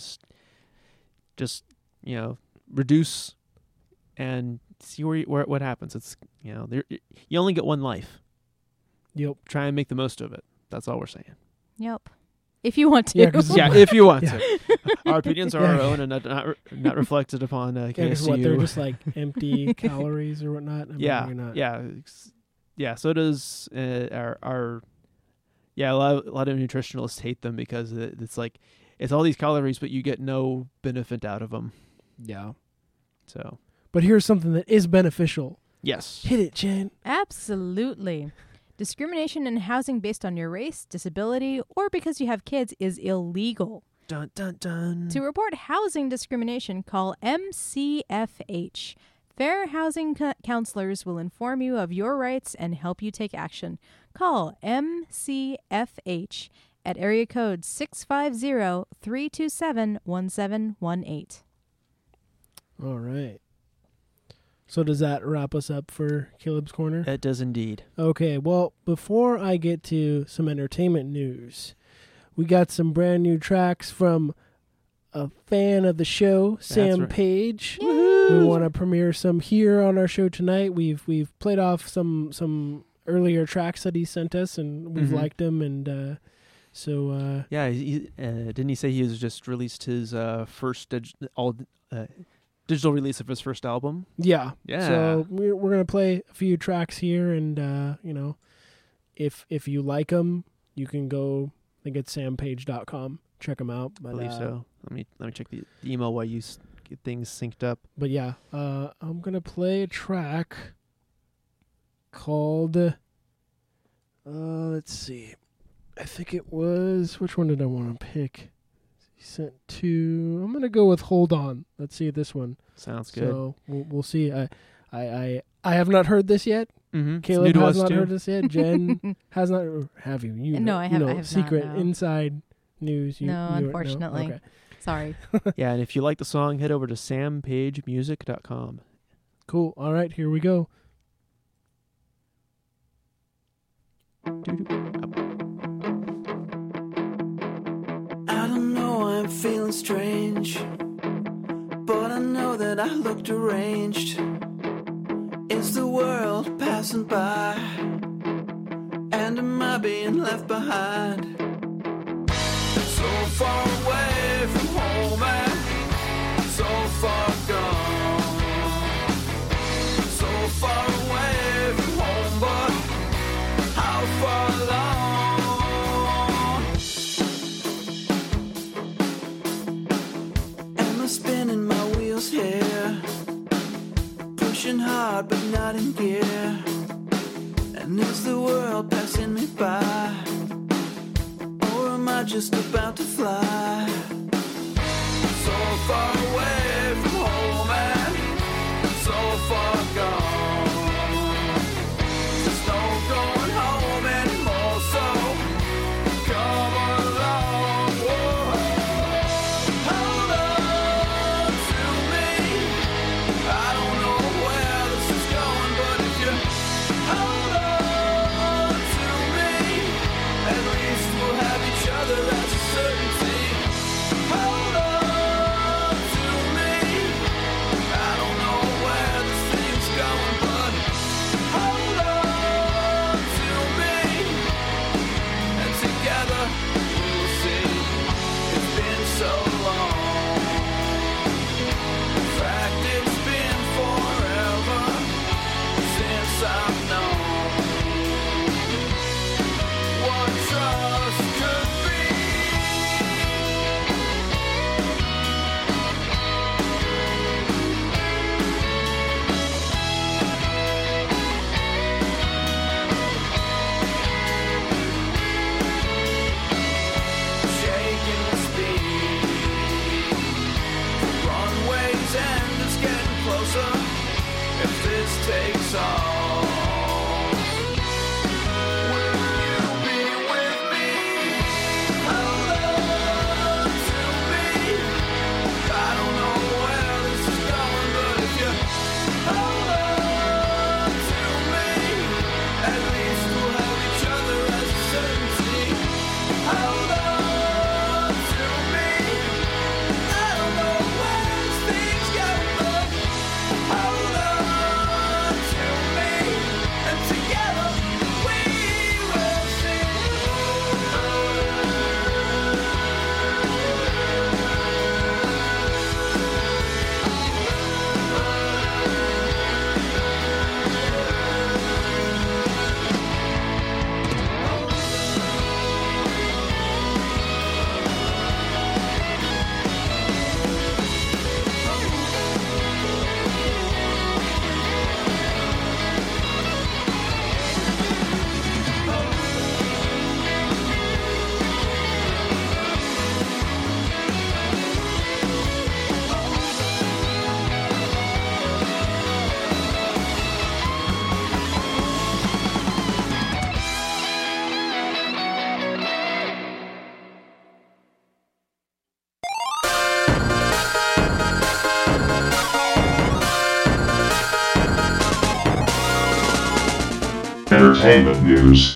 Just reduce and see what happens. It's you only get one life. Yep. Try and make the most of it. That's all we're saying. Yep. If you want to. Yeah, if you want to. Our opinions are our own and not reflected upon KSU. They're just empty calories or whatnot. Yeah. So does our. Yeah, a lot of nutritionalists hate them because it's it's all these calories, but you get no benefit out of them. Yeah. So. But here's something that is beneficial. Yes. Hit it, Jen. Absolutely. Discrimination in housing based on your race, disability, or because you have kids is illegal. Dun, dun, dun. To report housing discrimination, call MCFH. Fair Housing Counselors will inform you of your rights and help you take action. Call MCFH at area code 650-327-1718. All right. So does that wrap us up for Caleb's Corner? It does indeed. Okay, well, before I get to some entertainment news, we got some brand new tracks from a fan of the show, Sam Page. We want to premiere some here on our show tonight. We've played off some earlier tracks that he sent us, and we've liked them, and so yeah, didn't he say he has just released his first digital release of his first album? Yeah. So we're gonna play a few tracks here, and if you like them, you can go. I think it's sampage.com. Check them out. I believe so. Let me check the email while you get things synced up. But yeah, I'm gonna play a track called. Let's see. I think it was. Which one did I want to pick? He sent two. I'm gonna go with "Hold On." Let's see this one. Sounds good. So we'll see. I have not heard this yet. Mm-hmm. Caleb has not heard this yet. Jen has not. Have you? No, I have secret not, no. inside news. Unfortunately. No? Okay. Sorry. Yeah, and if you like the song, head over to sampagemusic.com. Cool. All right, here we go. I don't know, I'm feeling strange, but I know that I look deranged. Is the world passing by, and am I being left behind? So far away from home and so far gone. So far away from home pushing hard but not in gear. And is the world passing me by? Or am I just about to fly? So far away from home and so far gone. There's no going home anymore, so come along. Whoa. Hold on to me. I don't know where this is going, but if you hold on to me, at least we'll have each other as a certainty. Hold on to me. I don't know where this thing's going, but hold on to me, and together we'll see. It's been so long. In fact, it's been forever since I've known what trust could be. Shaking the speed, the runways end is getting closer. If this takes off, will you be with me? Hold on to me. I don't know where this is going, but if you hold on to me, at least we'll have each other as a certainty. Hold on to me. I don't know where this thing's going, but hold on to me, and together we will see. Entertainment news.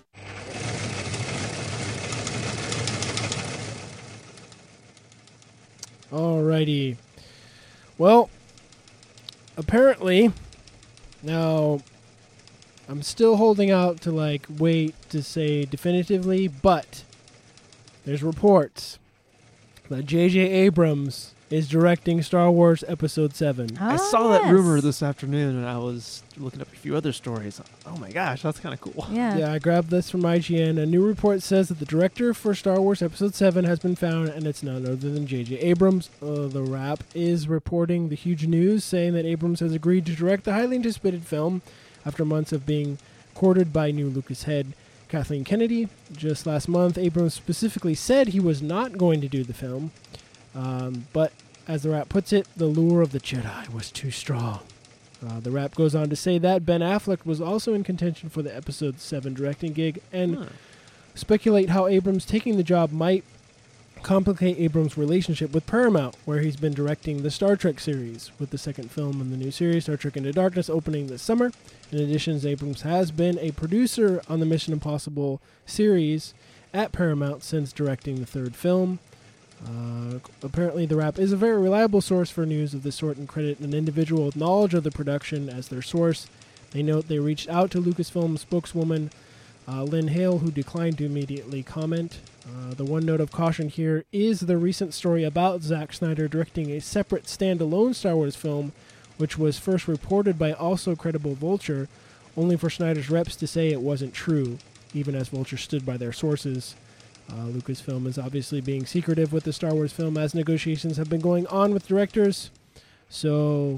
Alrighty. Well, apparently, now I'm still holding out to wait to say definitively, but there's reports that J.J. Abrams is directing Star Wars Episode 7. I saw that rumor this afternoon, and I was looking up a few other stories. Oh my gosh, that's kind of cool. Yeah. Yeah, I grabbed this from IGN. A new report says that the director for Star Wars Episode 7 has been found, and it's none other than J.J. Abrams. The Wrap is reporting the huge news, saying that Abrams has agreed to direct the highly anticipated film after months of being courted by new Lucas head Kathleen Kennedy. Just last month, Abrams specifically said he was not going to do the film, but as the Wrap puts it, the lure of the Jedi was too strong. The Wrap goes on to say that Ben Affleck was also in contention for the Episode 7 directing gig, and speculate how Abrams taking the job might complicate Abrams' relationship with Paramount, where he's been directing the Star Trek series, with the second film in the new series, Star Trek Into Darkness, opening this summer. In addition, Abrams has been a producer on the Mission Impossible series at Paramount since directing the third film. Apparently, the Wrap is a very reliable source for news of this sort and credit an individual with knowledge of the production as their source. They note they reached out to Lucasfilm spokeswoman Lynn Hale, who declined to immediately comment. The one note of caution here is the recent story about Zack Snyder directing a separate standalone Star Wars film, which was first reported by also credible Vulture, only for Snyder's reps to say it wasn't true, even as Vulture stood by their sources. Lucasfilm is obviously being secretive with the Star Wars film as negotiations have been going on with directors. So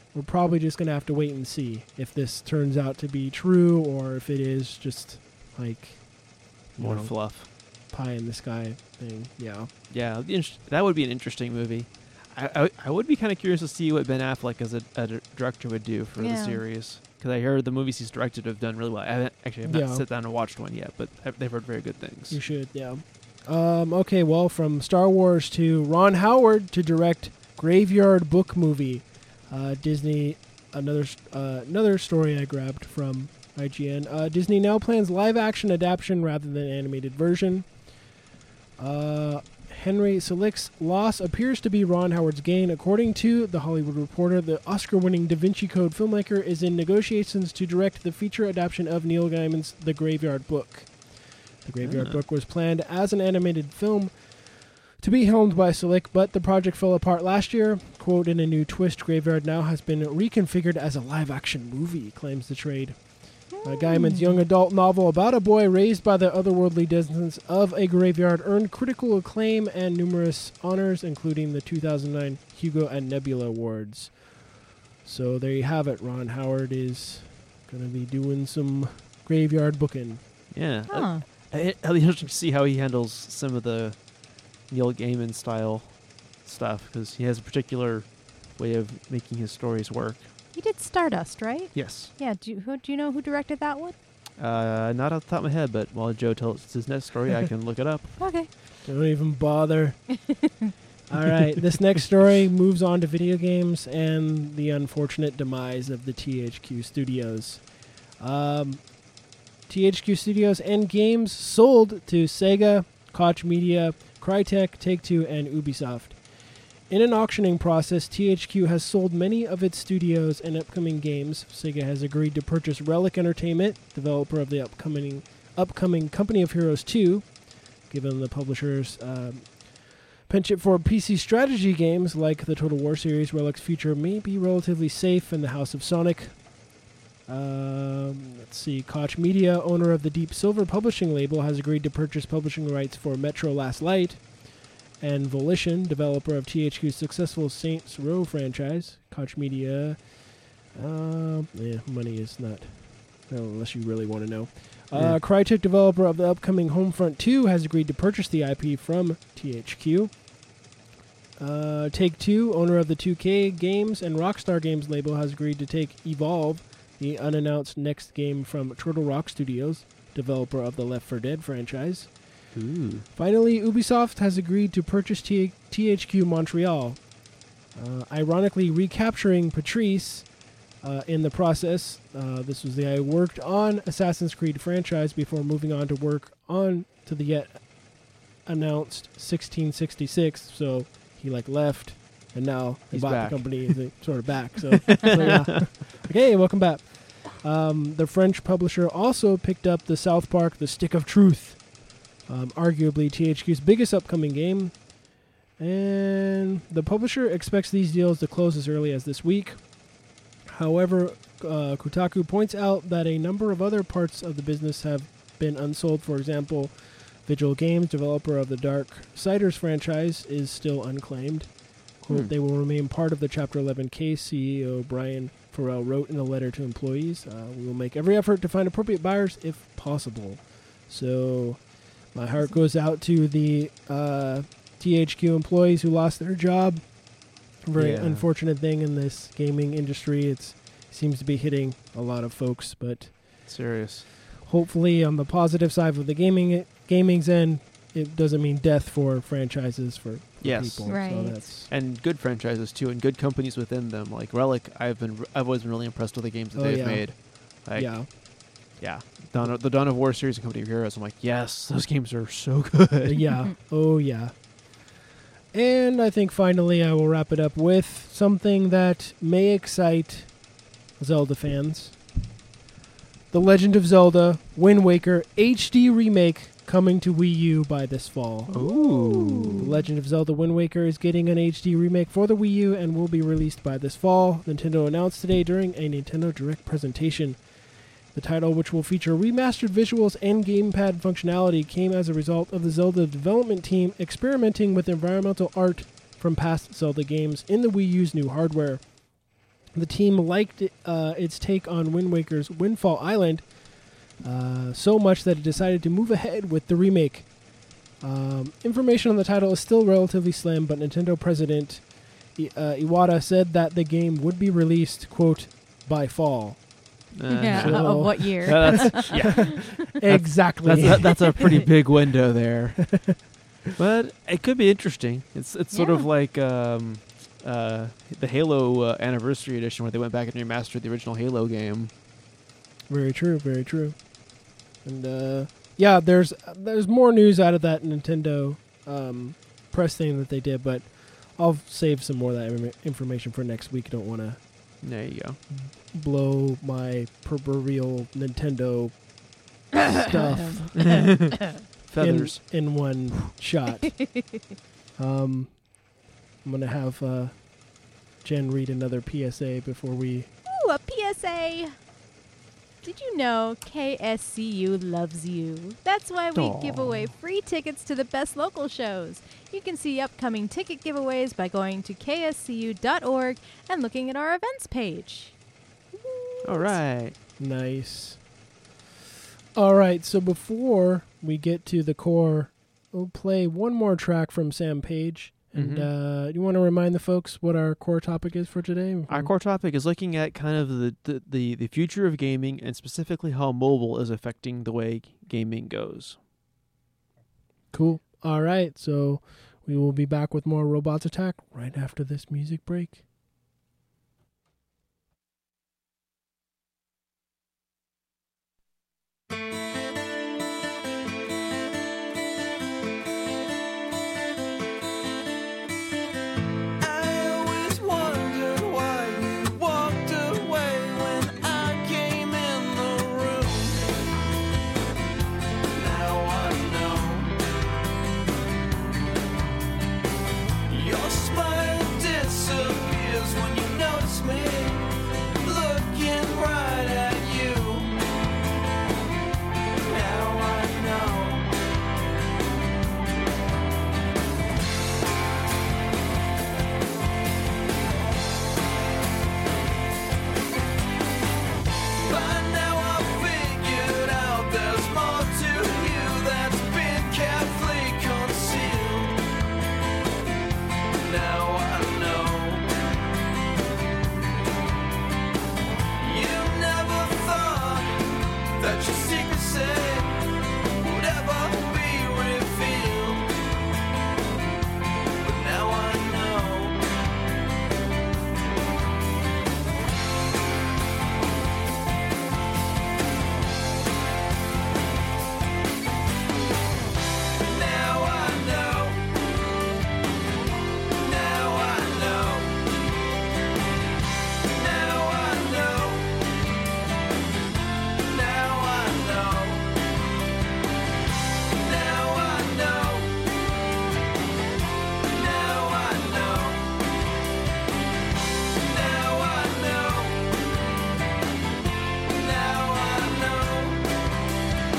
we're probably just going to have to wait and see if this turns out to be true or if it is just like More fluff. pie in the sky thing. Yeah. Yeah, that would be an interesting movie. I would be kind of curious to see what Ben Affleck as a director would do for the series. Because I heard the movies he's directed have done really well. I have not sat down and watched one yet, but they've heard very good things. You should, yeah. Okay, well, from Star Wars to Ron Howard to direct Graveyard Book movie. Disney, another story I grabbed from IGN. Disney now plans live-action adaptation rather than animated version. Henry Selick's loss appears to be Ron Howard's gain. According to The Hollywood Reporter, the Oscar-winning Da Vinci Code filmmaker is in negotiations to direct the feature adaptation of Neil Gaiman's The Graveyard Book. The Graveyard Book was planned as an animated film to be helmed by Selick, but the project fell apart last year. Quote, in a new twist, Graveyard now has been reconfigured as a live-action movie, claims the trade. Gaiman's young adult novel about a boy raised by the otherworldly denizens of a graveyard earned critical acclaim and numerous honors, including the 2009 Hugo and Nebula Awards. So there you have it. Ron Howard is going to be doing some graveyard booking. Yeah. Huh. It'll be interesting to see how he handles some of the Neil Gaiman style stuff, because he has a particular way of making his stories work. He did Stardust, right? Yes. Yeah. Do you know who directed that one? Not off the top of my head, but while Joe tells his next story, I can look it up. Okay. Don't even bother. All right, this next story moves on to video games and the unfortunate demise of the THQ Studios. THQ Studios and games sold to Sega, Koch Media, Crytek, Take-Two, and Ubisoft. In an auctioning process, THQ has sold many of its studios and upcoming games. Sega has agreed to purchase Relic Entertainment, developer of the upcoming Company of Heroes 2, given the publisher's penchant for PC strategy games like the Total War series. Relic's future may be relatively safe in the House of Sonic. Let's see. Koch Media, owner of the Deep Silver publishing label, has agreed to purchase publishing rights for Metro Last Light. And Volition, developer of THQ's successful Saints Row franchise. Koch Media, money is not, unless you really want to know. Crytek, developer of the upcoming Homefront 2, has agreed to purchase the IP from THQ. Take-Two, owner of the 2K Games and Rockstar Games label, has agreed to take Evolve, the unannounced next game from Turtle Rock Studios, developer of the Left 4 Dead franchise. Ooh. Finally, Ubisoft has agreed to purchase THQ Montreal, ironically recapturing Patrice in the process. This was the guy who worked on Assassin's Creed franchise before moving on to work on to the yet announced 1666. So he left, and now he He's bought back. the company. Is sort of back. So yeah. Okay, welcome back. The French publisher also picked up the South Park: The Stick of Truth. Arguably THQ's biggest upcoming game. And the publisher expects these deals to close as early as this week. However, Kotaku points out that a number of other parts of the business have been unsold. For example, Vigil Games, developer of the Darksiders franchise, is still unclaimed. Quote, they will remain part of the Chapter 11 case, CEO Brian Farrell wrote in a letter to employees. We will make every effort to find appropriate buyers if possible. So my heart goes out to the THQ employees who lost their job. Very unfortunate thing in this gaming industry. It seems to be hitting a lot of folks, but Serious. hopefully on the positive side of the gaming's end, it doesn't mean death for franchises for Yes. people. Right. So that's And good franchises too, and good companies within them. Like Relic, I've always been really impressed with the games that they've made. Like, yeah. the Dawn of War series and Company of Heroes. I'm like, yes, those games are so good. Yeah. Oh, yeah. And I think finally I will wrap it up with something that may excite Zelda fans. The Legend of Zelda Wind Waker HD remake coming to Wii U by this fall. Ooh. The Legend of Zelda Wind Waker is getting an HD remake for the Wii U and will be released by this fall. Nintendo announced today during a Nintendo Direct presentation. The title, which will feature remastered visuals and gamepad functionality, came as a result of the Zelda development team experimenting with environmental art from past Zelda games in the Wii U's new hardware. The team liked its take on Wind Waker's Windfall Island so much that it decided to move ahead with the remake. Information on the title is still relatively slim, but Nintendo president Iwata said that the game would be released, quote, by fall. Yeah, So- of what year? Exactly. That's a pretty big window there. But it could be interesting. It's sort of like the Halo Anniversary Edition, where they went back and remastered the original Halo game. Very true, very true. And yeah, there's more news out of that Nintendo press thing that they did, but I'll save some more of that information for next week. Don't want to There you go. blow my proverbial Nintendo stuff Feathers. in one shot. I'm gonna have Jen read another PSA before we. Ooh, a PSA. Did you know KSCU loves you? That's why we give away free tickets to the best local shows. You can see upcoming ticket giveaways by going to kscu.org and looking at our events page. All right. Nice. All right, so before we get to the core, we'll play one more track from Sam Page. And you want to remind the folks what our core topic is for today? Our core topic is looking at kind of the future of gaming, and specifically how mobile is affecting the way gaming goes. Cool. All right, so we will be back with more Robots Attack right after this music break. I always wondered why you walked away when I came in the room. Now I know. Your smile disappears when you notice me looking right at you. Now I know. By now I've figured out there's more to you that's been carefully concealed. Now I know. You never thought that your secrecy would ever be revealed. But now I know. Now I know. Now I know. Now I know. Now I know. Now I know. Now I know. Now I know. Now I know.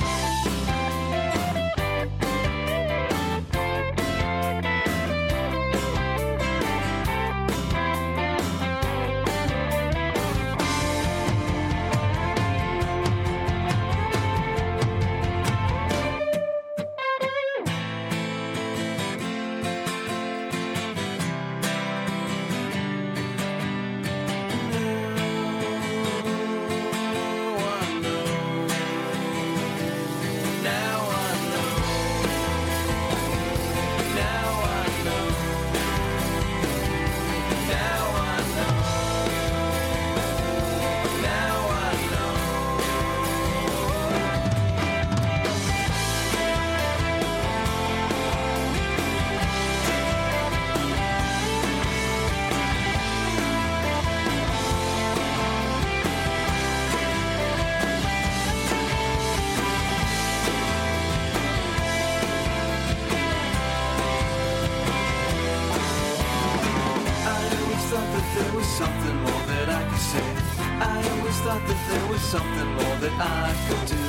I always thought that there was something more that I could say. I always thought that there was something more that I could do.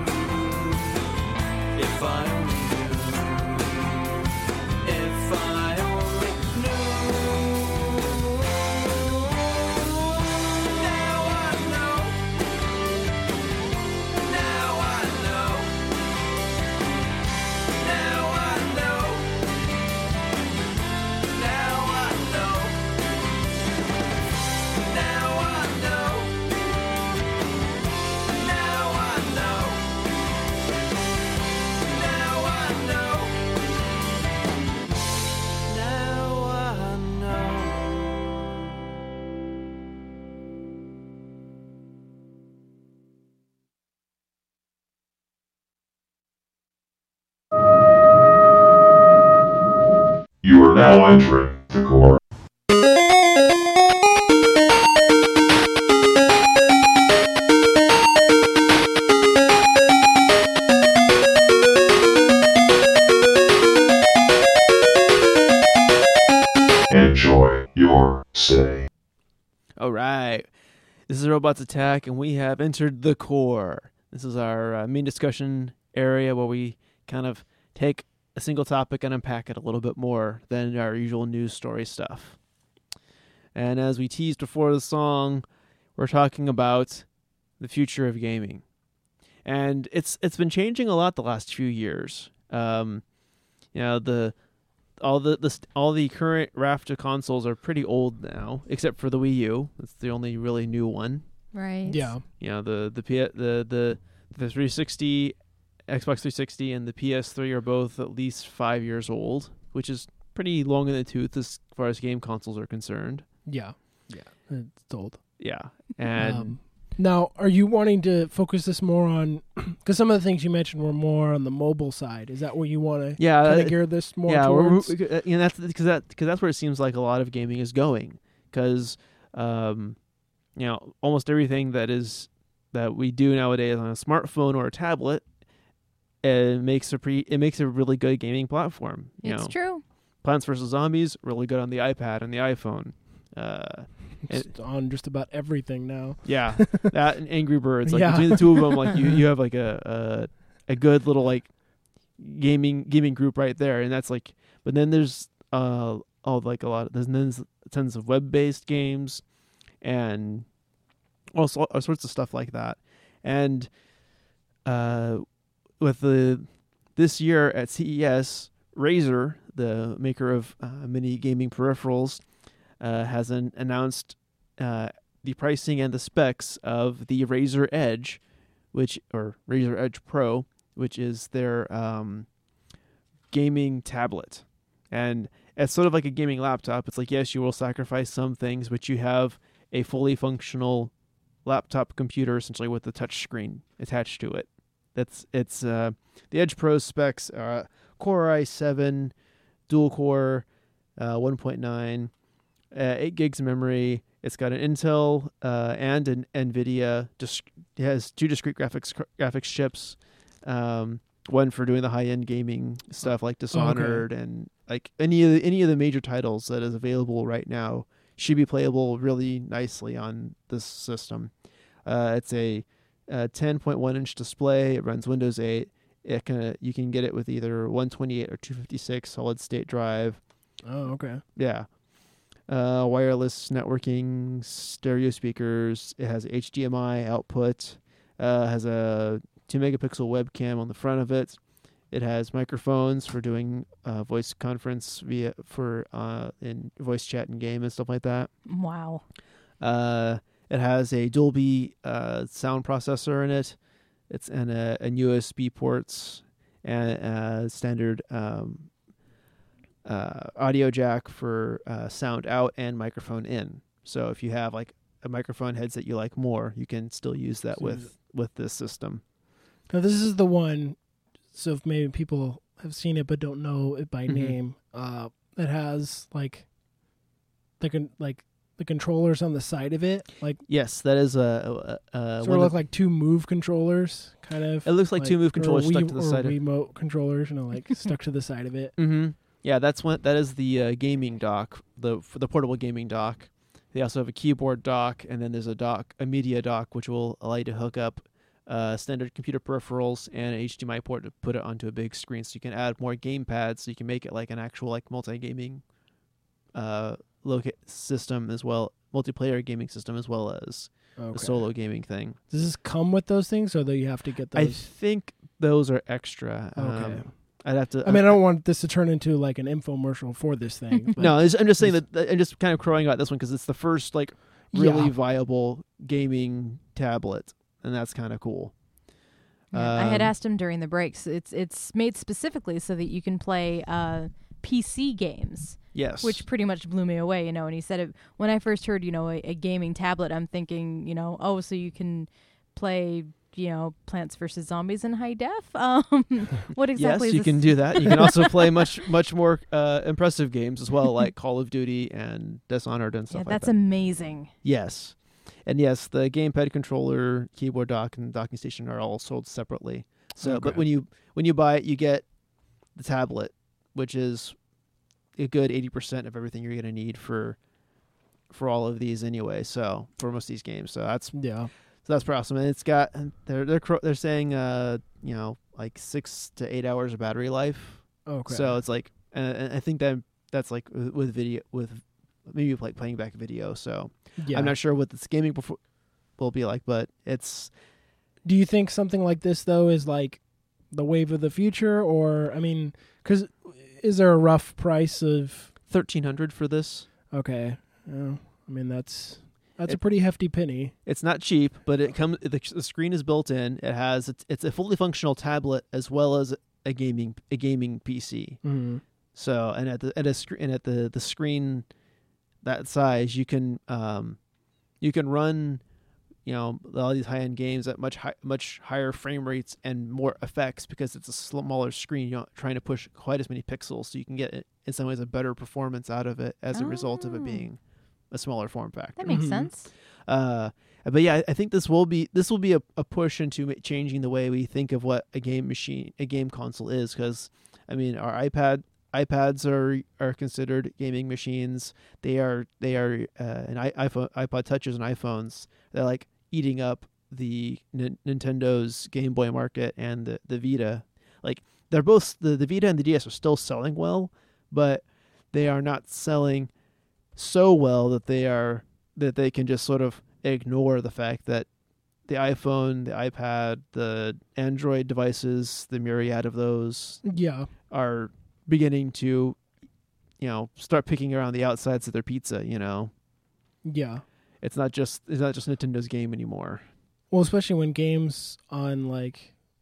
If I only knew. If I only knew. You are now entering the core. Enjoy your stay. All right. This is Robots Attack, and we have entered the core. This is our main discussion area where we kind of take a single topic and unpack it a little bit more than our usual news story stuff. And as we teased before the song, we're talking about the future of gaming. And it's been changing a lot the last few years. All the current raft of consoles are pretty old now, except for the Wii U. It's the only really new one. Right. Yeah. The 360, Xbox 360, and the PS3 are both at least 5 years old, which is pretty long in the tooth as far as game consoles are concerned. Yeah. It's old. Yeah, and Now, are you wanting to focus this more on, because some of the things you mentioned were more on the mobile side. Is that where you want to kind of gear this more towards? that's because where it seems like a lot of gaming is going. Because almost everything that we do nowadays on a smartphone or a tablet, it makes a really good gaming platform. It's true. Plants vs. Zombies, really good on the iPad and the iPhone. It's on just about everything now. Yeah, that and Angry Birds. Like Yeah. between the two of them, like you have like a good little like gaming group right there, and that's like. But then there's there's tons of web-based games, and all sorts of stuff like that. And with this year at CES, Razer, the maker of many gaming peripherals, has announced the pricing and the specs of the Razer Edge, or Razer Edge Pro, which is their gaming tablet. And it's sort of like a gaming laptop. It's like, yes, you will sacrifice some things, but you have a fully functional laptop computer essentially with a touch screen attached to it. The Edge Pro specs are Core i7, dual core, 1.9. 8 gigs of memory. It's got an Intel and an NVIDIA. It has 2 discrete graphics chips. One for doing the high-end gaming stuff like Dishonored and like any of the major titles that is available right now should be playable really nicely on this system. It's a 10.1-inch display. It runs Windows 8. You can get it with either 128 or 256 solid-state drive. Oh, okay. Yeah. Wireless networking, stereo speakers. It has HDMI output. Has a 2-megapixel webcam on the front of it. It has microphones for doing voice conference in voice chat and game and stuff like that. Wow. It has a Dolby sound processor in it. It's and USB ports and standard audio jack for sound out and microphone in. So if you have like a microphone headset you like more, you can still use that with this system. Now this is the one, so if maybe people have seen it but don't know it by name, that has like the controllers on the side of it. Like, yes, that is sort of look like 2 Move controllers, kind of. It looks like 2 Move controllers stuck to the side of remote controllers, like stuck to the side of it. Mm-hmm. Yeah, that is the gaming dock, for the portable gaming dock. They also have a keyboard dock, and then there's a media dock, which will allow you to hook up standard computer peripherals and an HDMI port to put it onto a big screen, so you can add more game pads, so you can make it like an actual like multi-gaming system as well, multiplayer gaming system as well as the solo gaming thing. Does this come with those things, or do you have to get those? I think those are extra. Okay. I'd have to. I mean, I don't want this to turn into like an infomercial for this thing. But no, I'm just saying that I'm just kind of crowing out this one because it's the first like really viable gaming tablet, and that's kind of cool. Yeah, I had asked him during the breaks. It's made specifically so that you can play PC games. Yes. Which pretty much blew me away, and he said when I first heard, a gaming tablet, I'm thinking, so you can play Plants vs. Zombies in high def? What exactly Yes, is you this? can do that. You can also play much more impressive games as well, like Call of Duty and Dishonored and stuff Yeah, like that's that. amazing. Yes. And yes, the gamepad controller, keyboard dock, and docking station are all sold separately. So, but Okay. when you buy it, you get the tablet, which is a good 80% of everything you're going to need for all of these anyway. So for most of these games, so that's pretty awesome. And it's got they're saying like 6 to 8 hours of battery life. Okay. So it's like, and I think that's like with video, with maybe like playing back video. So yeah. I'm not sure what this gaming will be like, but it's Do you think something like this though is like the wave of the future, or because is there a rough price of? $1,300 for this. Okay. That's a pretty hefty penny. It's not cheap, but it comes. The screen is built in. It's a fully functional tablet as well as a gaming PC. Mm-hmm. So and at the screen that size, you can run all these high end games at much higher frame rates and more effects because it's a smaller screen. You're not trying to push quite as many pixels, so you can get in some ways a better performance out of it as a result of it being a smaller form factor. That makes Mhm. sense. But yeah, I think this will be a push into changing the way we think of what a game console is, because our iPads are considered gaming machines. They are iPod Touches and iPhones. They're like eating up the Nintendo's Game Boy market and the Vita. Like they're both the Vita and the DS are still selling well, but they are not selling so well that they can just sort of ignore the fact that the iPhone, the iPad, the Android devices, the myriad of those Yeah. are beginning to, start picking around the outsides of their pizza. Yeah. It's not just Nintendo's game anymore. Well, especially when games on the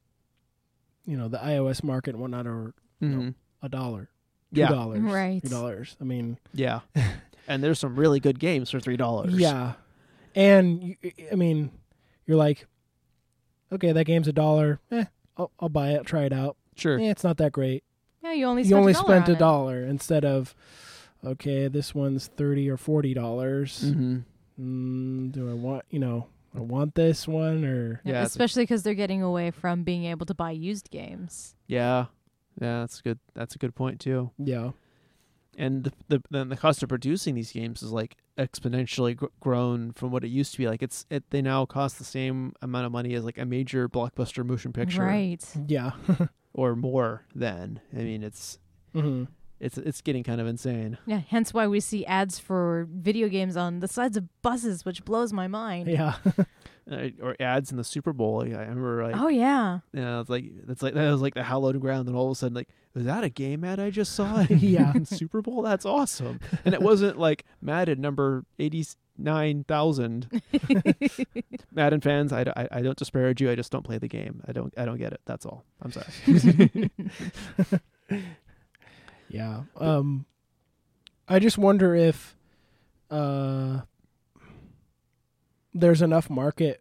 iOS market and whatnot are Mm-hmm. $1, Yeah. $2, Right. $3. Yeah. And there's some really good games for $3. Yeah, and you're like, okay, that game's $1. I'll buy it, try it out. Sure. It's not that great. Yeah, you only You spent only $1 spent on it. $1 instead of, okay, this one's $30 or $40. Mm-hmm. Do I want I want this one or? Yeah, it's- especially because they're getting away from being able to buy used games. Yeah. Yeah, that's good. That's a good point too. Yeah. And then the cost of producing these games is like exponentially grown from what it used to be. Like they now cost the same amount of money as like a major blockbuster motion picture, Right. Yeah. or more. Then it's Mm-hmm. it's getting kind of insane. Yeah, hence why we see ads for video games on the sides of buses, which blows my mind. Yeah. Or ads in the Super Bowl. Like, I remember, like, Oh, yeah. it's like that was like the hallowed ground, and all of a sudden, like, was that a game ad I just saw? Yeah. in Super Bowl. That's awesome. And it wasn't like Madden number 89,000. Madden fans, I don't disparage you. I just don't play the game. I don't get it. That's all. I'm sorry. Yeah. I just wonder if there's enough market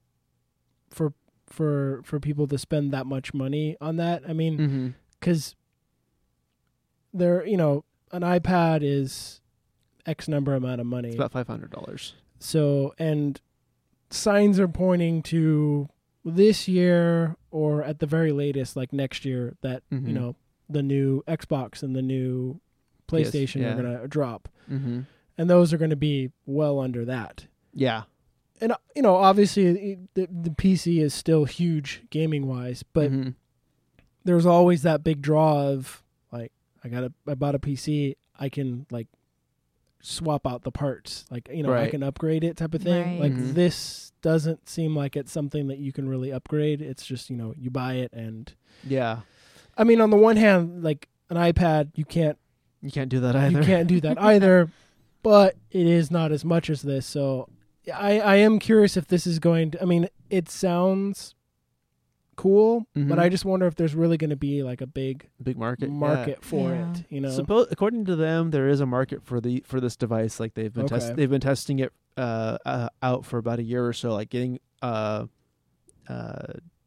for people to spend that much money on that. I mean, Mm-hmm. because there, an iPad is X number amount of money. It's about $500. So, and signs are pointing to this year or at the very latest, like next year, that, Mhm. the new Xbox and the new PlayStation yeah. are going to drop. Mm-hmm. And those are going to be well under that. Yeah. And, obviously the PC is still huge gaming wise, but Mhm. there's always that big draw of like, I bought a PC, I can like swap out the parts, like, I Right. can upgrade it type of thing. Right. Like Mhm. this doesn't seem like it's something that you can really upgrade. It's just, you buy it. And Yeah. I mean, on the one hand, like an iPad, you can't do that either. do that either, but it is not as much as this. So I am curious if this is going to, I mean, it sounds cool, Mhm. but I just wonder if there's really going to be like a big Big market. market for Yeah. it, According to them, there is a market for this device. Like they've been Okay. they've been testing it out for about a year or so. Like getting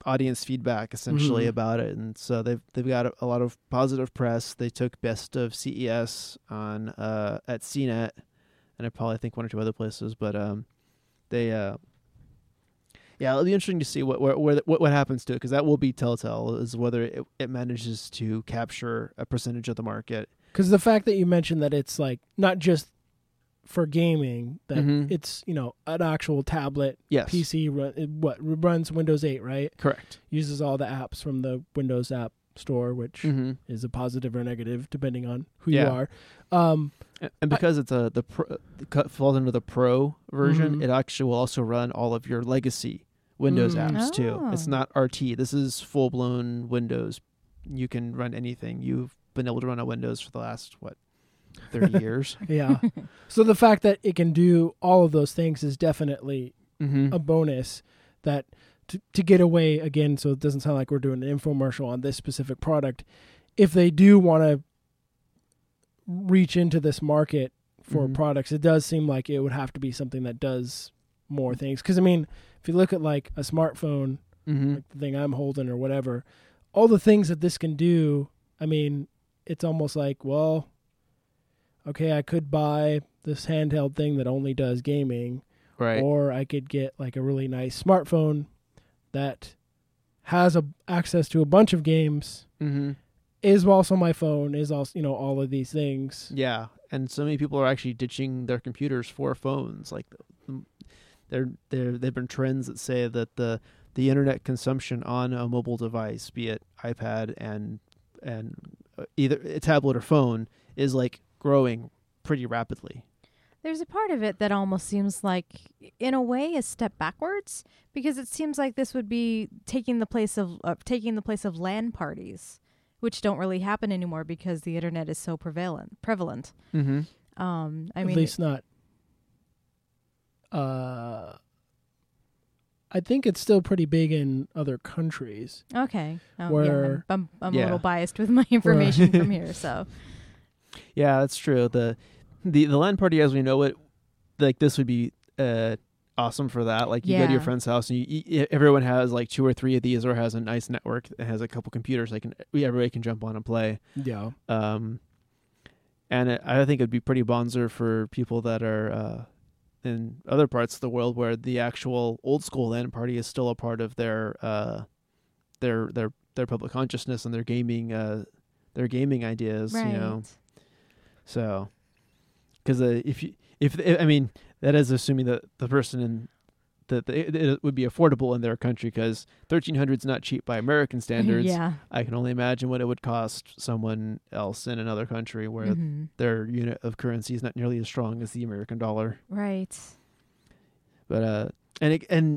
audience feedback essentially Mhm. about it, and so they've got a lot of positive press. They took Best of CES on at CNET, and I probably think one or two other places, but they it'll be interesting to see what happens to it, because that will be telltale, is whether it manages to capture a percentage of the market. Because the fact that you mentioned that it's like not just for gaming, that Mhm. it's, you know, an actual tablet Yes, PC runs Windows 8, right? correct. Uses all the apps from the Windows App Store, which Mm-hmm. is a positive or negative depending on who Yeah. you are. And because it's falls under the Pro version, Mhm. it actually will also run all of your legacy Windows Mm. apps too. It's Oh. not RT. This is full blown Windows. You can run anything. You've been able to run on Windows for the last 30 years. Yeah. So the fact that it can do all of those things is definitely Mm-hmm. a bonus. That to get away again, so it doesn't sound like we're doing an infomercial on this specific product. If they do want to reach into this market for Mhm. products, it does seem like it would have to be something that does more things. Because I mean, if you look at like a smartphone, Mm-hmm. like the thing I'm holding or whatever, all the things that this can do, I mean, it's almost like, well, okay, I could buy this handheld thing that only does gaming, Right. or I could get like a really nice smartphone that has access to a bunch of games, Mm-hmm. is also my phone, is also, you know, all of these things. Yeah, and so many people are actually ditching their computers for phones. Like, they've been trends that say that the internet consumption on a mobile device, be it iPad and either a tablet or phone, is like growing pretty rapidly. There's a part of it that almost seems like, in a way, a step backwards, because it seems like this would be taking the place of LAN parties, which don't really happen anymore because the internet is so prevalent. Mm-hmm. I At mean, least not. I think it's still pretty big in other countries. okay. Oh, Where- I'm a Yeah. little biased with my information from here, so Yeah, that's true. The LAN party as we know it, like, this would be awesome for that. Like, you go to your Yeah. friend's house and everyone has like 2 or 3 of these, or has a nice network that has a couple computers everybody can jump on and play. Yeah. And I think it'd be pretty bonzer for people that are in other parts of the world where the actual old school LAN party is still a part of their public consciousness and their gaming ideas. right. You know, so because I mean, that is assuming that the person that it would be affordable in their country, because $1,300 is not cheap by American standards. Yeah. I can only imagine what it would cost someone else in another country where Mhm. their unit of currency is not nearly as strong as the American dollar. Right. But and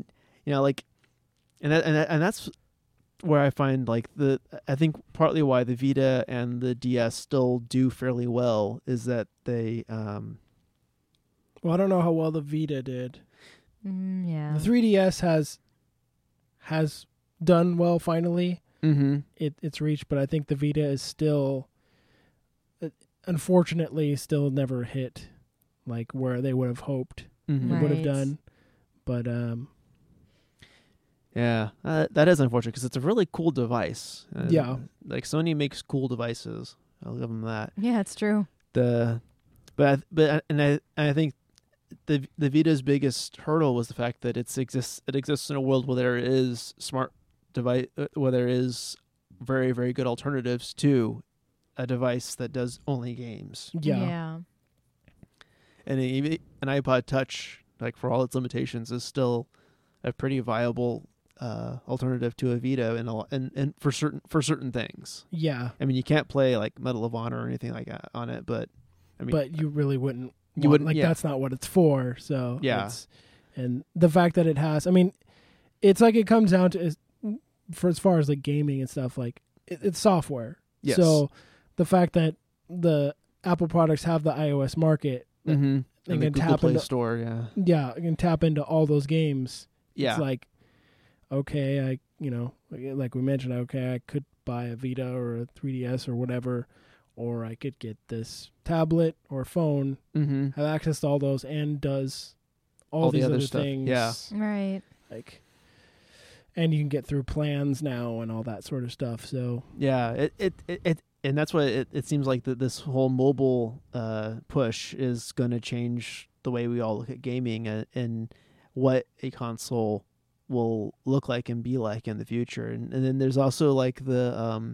that's where I find like I think partly why the Vita and the DS still do fairly well is that they Well, I don't know how well the Vita did. Yeah. The 3DS has done well finally. mm-hmm. It's reached, but I think the Vita is still, unfortunately, still never hit like where they would have hoped Mm-hmm. it would have Right. done. But Yeah, that is unfortunate because it's a really cool device. Yeah. Like, Sony makes cool devices. I'll give them that. Yeah, it's true. I think the Vita's biggest hurdle was the fact that it exists in a world where there is smart device, where there is very, very good alternatives to a device that does only games. yeah. And even an iPod Touch, like, for all its limitations, is still a pretty viable alternative to a Vita and for certain things. Yeah. I mean, you can't play like Medal of Honor or anything like that on it, but I mean, But you really wouldn't. You wouldn't, like yeah. that's not what it's for. So Yeah. and the fact that it has, I mean, it's like it comes down to for as far as like gaming and stuff, like it's software. Yes. So the fact that the Apple products have the iOS market, mm-hmm. they And the can Google tap Play into Store, yeah. yeah, it can tap into all those games. Yeah. It's like, okay, like we mentioned, okay, I could buy a Vita or a 3DS or whatever, or I could get this tablet or phone, Mm-hmm. have access to all those, and does all the these other other stuff, things. yeah. Right. Like, And you can get through plans now and all that sort of stuff. So Yeah, it and that's why it seems like this whole mobile push is going to change the way we all look at gaming and what a console will look like and be like in the future. And then there's also like the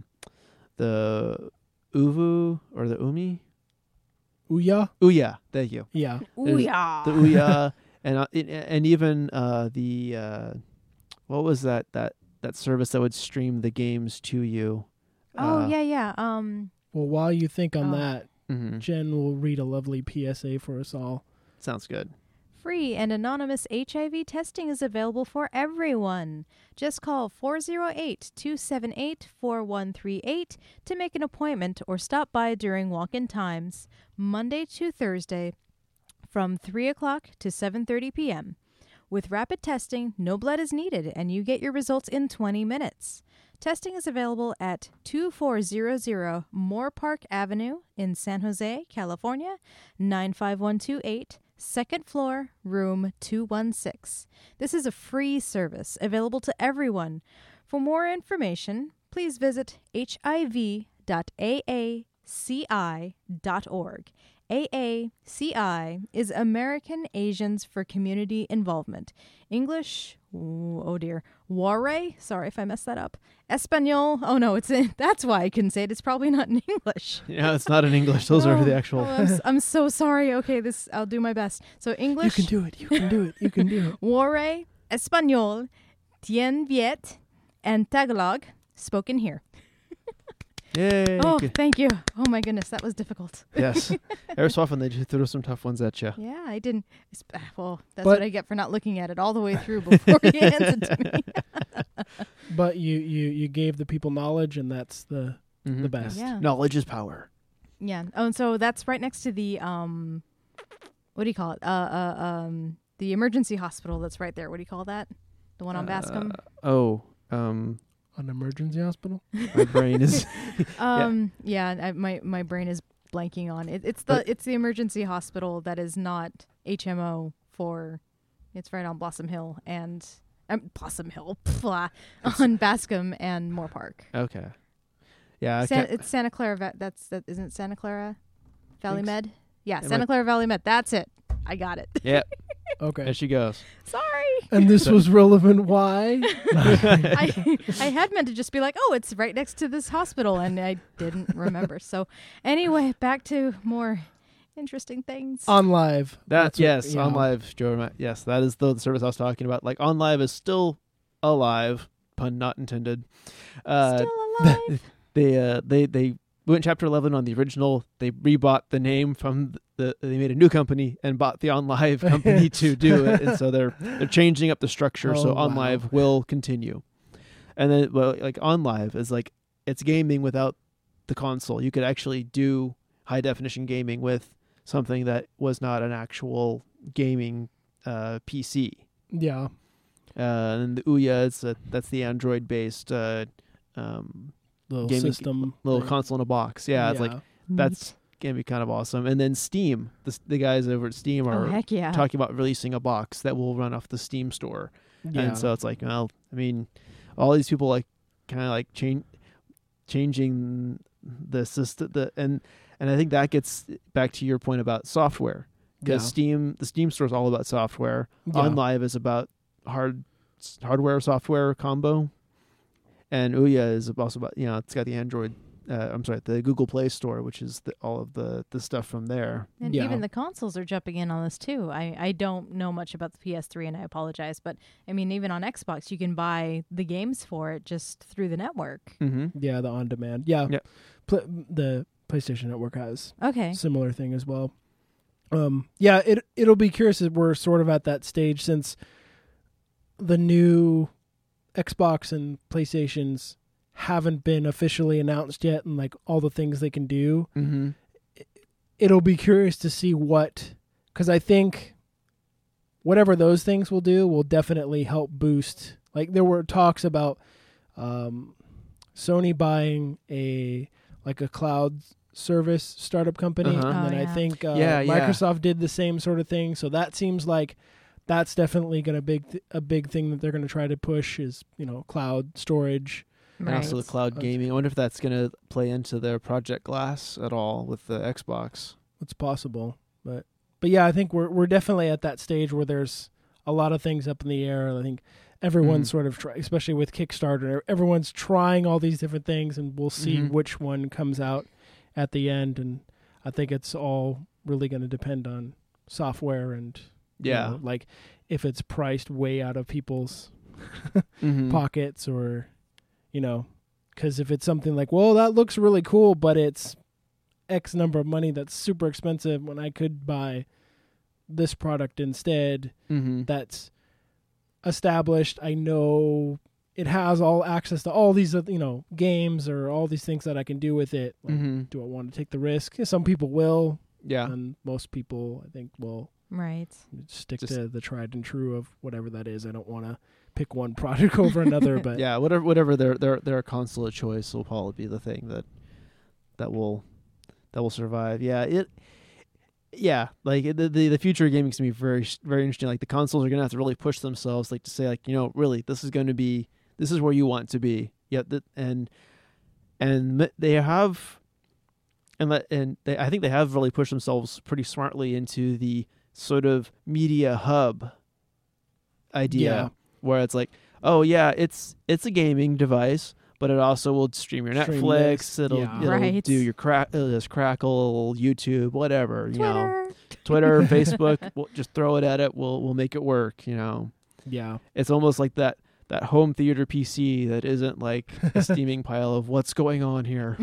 Uvu or the Umi. Ouya? Ouya, thank you. Yeah. There's Ouya. The Ouya and even the what was that service that would stream the games to you? Oh, yeah. Well, while you think on Oh. that, Mhm. Jen will read a lovely PSA for us all. Sounds good. Free and anonymous HIV testing is available for everyone. Just call 408-278-4138 to make an appointment or stop by during walk-in times, Monday to Thursday, from 3 o'clock to 7:30 p.m. With rapid testing, no blood is needed, and you get your results in 20 minutes. Testing is available at 2400 Moore Park Avenue in San Jose, California, 95128, second floor, room 216. This is a free service available to everyone. For more information, please visit hiv.aaci.org. AACI is American Asians for Community Involvement. English, oh dear, Ware, sorry if I messed that up. Espanol, oh no, that's why I couldn't say it. It's probably not in English. Yeah, it's not in English. Those are the actual. I'm so sorry. Okay, I'll do my best. So English. You can do it. You can do it. You can do it. Ware, Espanol, Tien Viet, and Tagalog, spoken here. Yay! Oh, good. thank you. Oh my goodness, that was difficult. Yes. Every so often they do throw some tough ones at you. Yeah, I didn't. Well, that's But- what I get for not looking at it all the way through before you hands it to me. But you gave the people knowledge, and that's the best. Yeah. Knowledge is power. Yeah. Oh, and so that's right next to the what do you call it? The emergency hospital that's right there. What do you call that? The one on Bascom. An emergency hospital? My brain is. My brain is blanking on it. It's But- the emergency hospital that is not HMO for. It's right on Blossom Hill and Blossom Hill on Bascom and Moore Park. Okay. Yeah. It's Santa Clara. Isn't it Santa Clara Valley Think so. Med? Yeah, It Santa might- Clara Valley Med. That's it. I got it. Yeah. Okay. There she goes. Sorry. And this was relevant. Why? I had meant to just be like, oh, it's right next to this hospital, and I didn't remember. So anyway, back to more interesting things. On live. That That's what- yes, yeah. on live, Joe. Yes, that is the service I was talking about. Like on live is still alive, pun not intended. Still alive. They went chapter 11 on the original. They rebought the name from they made a new company and bought the On Live company to do it, and so they're changing up the structure. So Oh, On wow. Live will continue, and then like On Live is like it's gaming without the console. You could actually do high definition gaming with something that was not an actual gaming PC. Yeah. And the Ouya that's the Android based Little gaming- system. little thing. console in a box. Yeah, it's like that's gonna be kind of awesome. And then Steam, the guys over at Steam Oh, are heck yeah. talking about releasing a box that will run off the Steam store. Yeah. And so it's like, well, I mean, all these people like kind of like changing the system. And I think that gets back to your point about software, because the Steam store is all about software. Yeah. On Live is about hardware software combo, and Ouya is also about it's got the Android. The Google Play Store, which is all of the stuff from there. And Yeah. even the consoles are jumping in on this too. I don't know much about the PS3, and I apologize, but I mean, even on Xbox, you can buy the games for it just through the network. Mm-hmm. Yeah, the on demand. Yeah. Yeah. The PlayStation Network has Okay. similar thing as well. Yeah, it'll be curious if we're sort of at that stage, since the new Xbox and PlayStations haven't been officially announced yet, and like all the things they can do. Mm-hmm. It'll be curious to see because I think whatever those things will do will definitely help boost. Like there were talks about Sony buying a cloud service startup company, Uh-huh. and then Oh, I yeah. think Yeah. Microsoft did the same sort of thing. So that seems like that's definitely going to a big thing that they're going to try to push is, cloud storage. And also the Right. cloud gaming. I wonder if that's going to play into their Project Glass at all with the Xbox. It's possible, but yeah, I think we're definitely at that stage where there's a lot of things up in the air. I think everyone's sort of especially with Kickstarter, everyone's trying all these different things, and we'll see which one comes out at the end. And I think it's all really going to depend on software and like if it's priced way out of people's pockets, or because if it's something like, well, that looks really cool, but it's X number of money, that's super expensive when I could buy this product instead. That's established. I know it has all access to all these games or all these things that I can do with it. Like, do I want to take the risk? Some people will, and most people I think will stick to the tried and true of whatever that is. I don't want to pick one product over another, but whatever their console of choice will probably be the thing that will survive. Like the future of gaming is going to be very, very interesting. Like the consoles are going to have to really push themselves, like to say, like, really, this is where you want to be. And they have, I think they have really pushed themselves pretty smartly into the sort of media hub idea, where it's like, oh yeah, it's a gaming device, but it also will stream your Netflix. It'll do your Crackle, YouTube, whatever, Twitter, Facebook. We'll just throw it at it. We'll make it work. It's almost like that home theater PC that isn't like a steaming pile of what's going on here.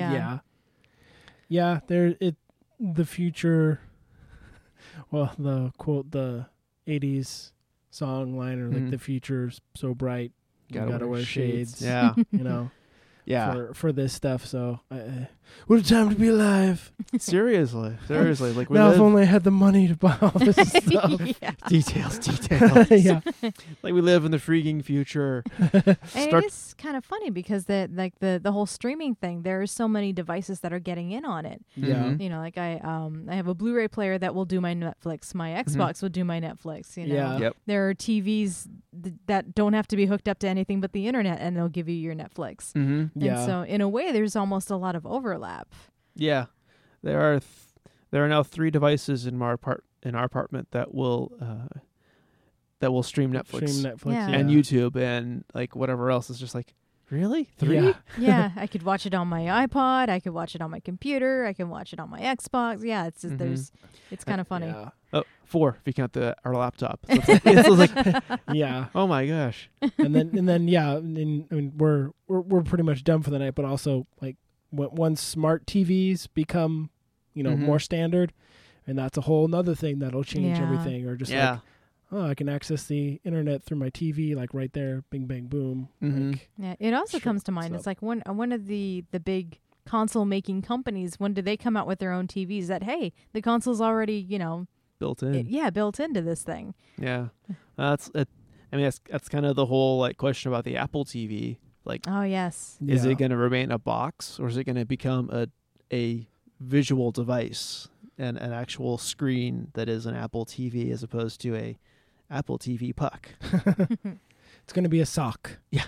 The future. Well, the quote, the 80s song line, or like the future's so bright. You gotta wear shades. Yeah. For this stuff. So, what a time to be alive. Seriously. Like now, if only I had the money to buy all this stuff. Details. Like we live in the freaking future. And it is kind of funny because the whole streaming thing, there are so many devices that are getting in on it. Yeah. Like I have a Blu-ray player that will do my Netflix. My Xbox will do my Netflix. There are TVs that don't have to be hooked up to anything but the internet, and they'll give you your Netflix. And so in a way, there's almost a lot of overlap. Yeah, there are now 3 devices in our apartment that will stream Netflix, and YouTube and like whatever else. Is just like, really 3? Yeah, I could watch it on my iPod. I could watch it on my computer. I can watch it on my Xbox. Yeah, it's just it's kind of funny. Oh, 4 if you count our laptop. So it's like oh my gosh. And then I mean we're pretty much done for the night. But also, like, once smart TVs become more standard, and that's a whole nother thing that'll change everything. Or just like, I can access the internet through my TV, like right there, bing bang boom. Like, it also comes to mind. It's like one of the big console making companies. When do they come out with their own TVs? That, hey, the console's already built in. Built into this thing. Yeah, that's it. I mean, that's kind of the whole like question about the Apple TV. Like, oh yes, is it going to remain a box, or is it going to become a visual device and an actual screen that is an Apple TV as opposed to a Apple TV puck? It's going to be a sock. Yeah.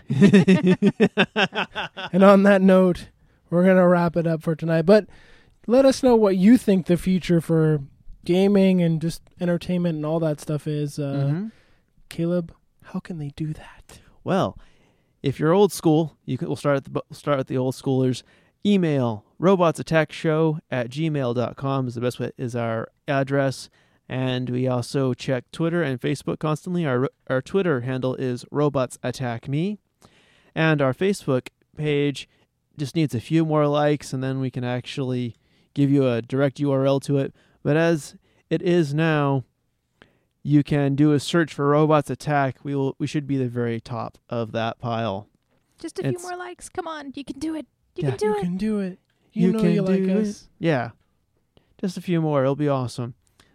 And on that note, we're going to wrap it up for tonight. But let us know what you think the future for gaming and just entertainment and all that stuff is. Caleb, how can they do that? Well, if you're old school, we'll start at the old schoolers. Email robotsattackshow@gmail.com is our address. And we also check Twitter and Facebook constantly. Our Twitter handle is robotsattackme. And our Facebook page just needs a few more likes, and then we can actually give you a direct URL to it. But as it is now, you can do a search for Robots Attack. We should be the very top of that pile. Just a few more likes. Come on, you can do it. You can do it. You know you like us. Yeah. Just a few more. It'll be awesome.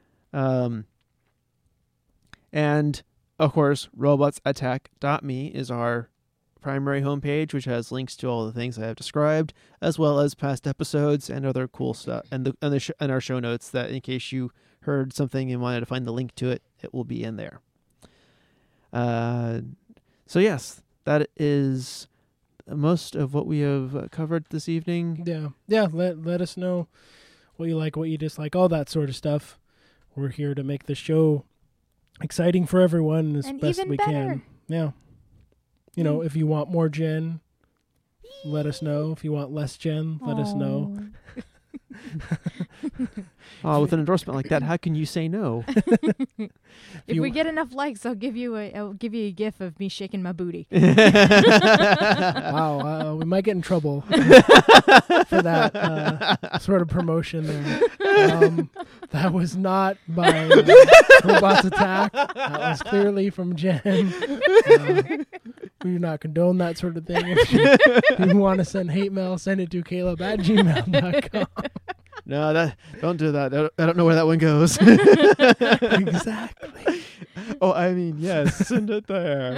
And of course, robotsattack.me is our primary homepage, which has links to all the things I have described, as well as past episodes and other cool stuff, and our show notes, that in case you heard something and wanted to find the link to it, it will be in there. So yes, that is most of what we have covered this evening. Yeah. Let us know what you like, what you dislike, all that sort of stuff. We're here to make the show exciting for everyone as And best even we better. can. Yeah. You know, if you want more Jen, let us know. If you want less Jen, let us know. With an endorsement like that, how can you say no? If we get enough likes, I'll give you a GIF of me shaking my booty. Wow, we might get in trouble for that sort of promotion there. That was not by Robots Attack. That was clearly from Jen. We do not condone that sort of thing. If you want to send hate mail, send it to caleb@gmail.com. No, don't do that. I don't know where that one goes. Exactly. Oh, I mean, yes, send it there.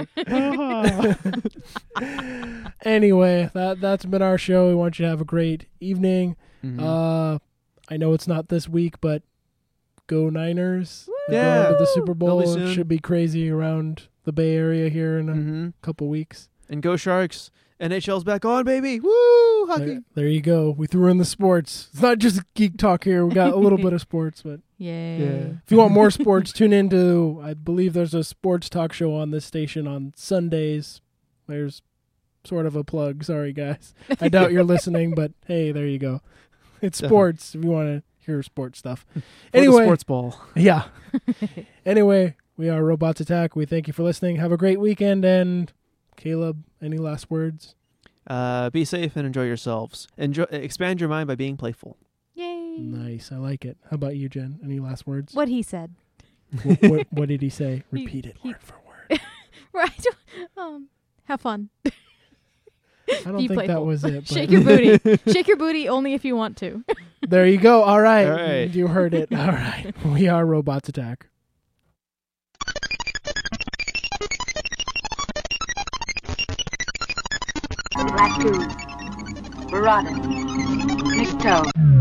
Anyway, that's been our show. We want you to have a great evening. Mhm. I know it's not this week, but go Niners. They're Yeah. going to the Super They'll Bowl. be It soon. should be crazy around the Bay Area here in a Mhm. couple weeks. And go Sharks. NHL's back on, baby. Woo! Hockey. There you go. We threw in the sports. It's not just geek talk here. We got a little bit of sports, but Yay. Yeah. if you want more sports, tune into, I believe there's a sports talk show on this station on Sundays. There's sort of a plug. Sorry, guys. I doubt you're listening, but hey, there you go. It's sports if you want to hear sports stuff. For Anyway, the sports ball. yeah. Anyway, we are Robots Attack. We thank you for listening. Have a great weekend. And Caleb, any last words? Be safe and enjoy yourselves. Expand your mind by being playful. Yay. Nice. I like it. How about you, Jen? Any last words? What he said. What did he say? He- Repeat it he- word for word. Right. Have fun. I don't Be think that playful. was it. But Shake your booty. Shake your booty only if you want to. there you go. All right. All right. You heard it. All right. We are Robots Attack. Black Goo, Barada, Mixto.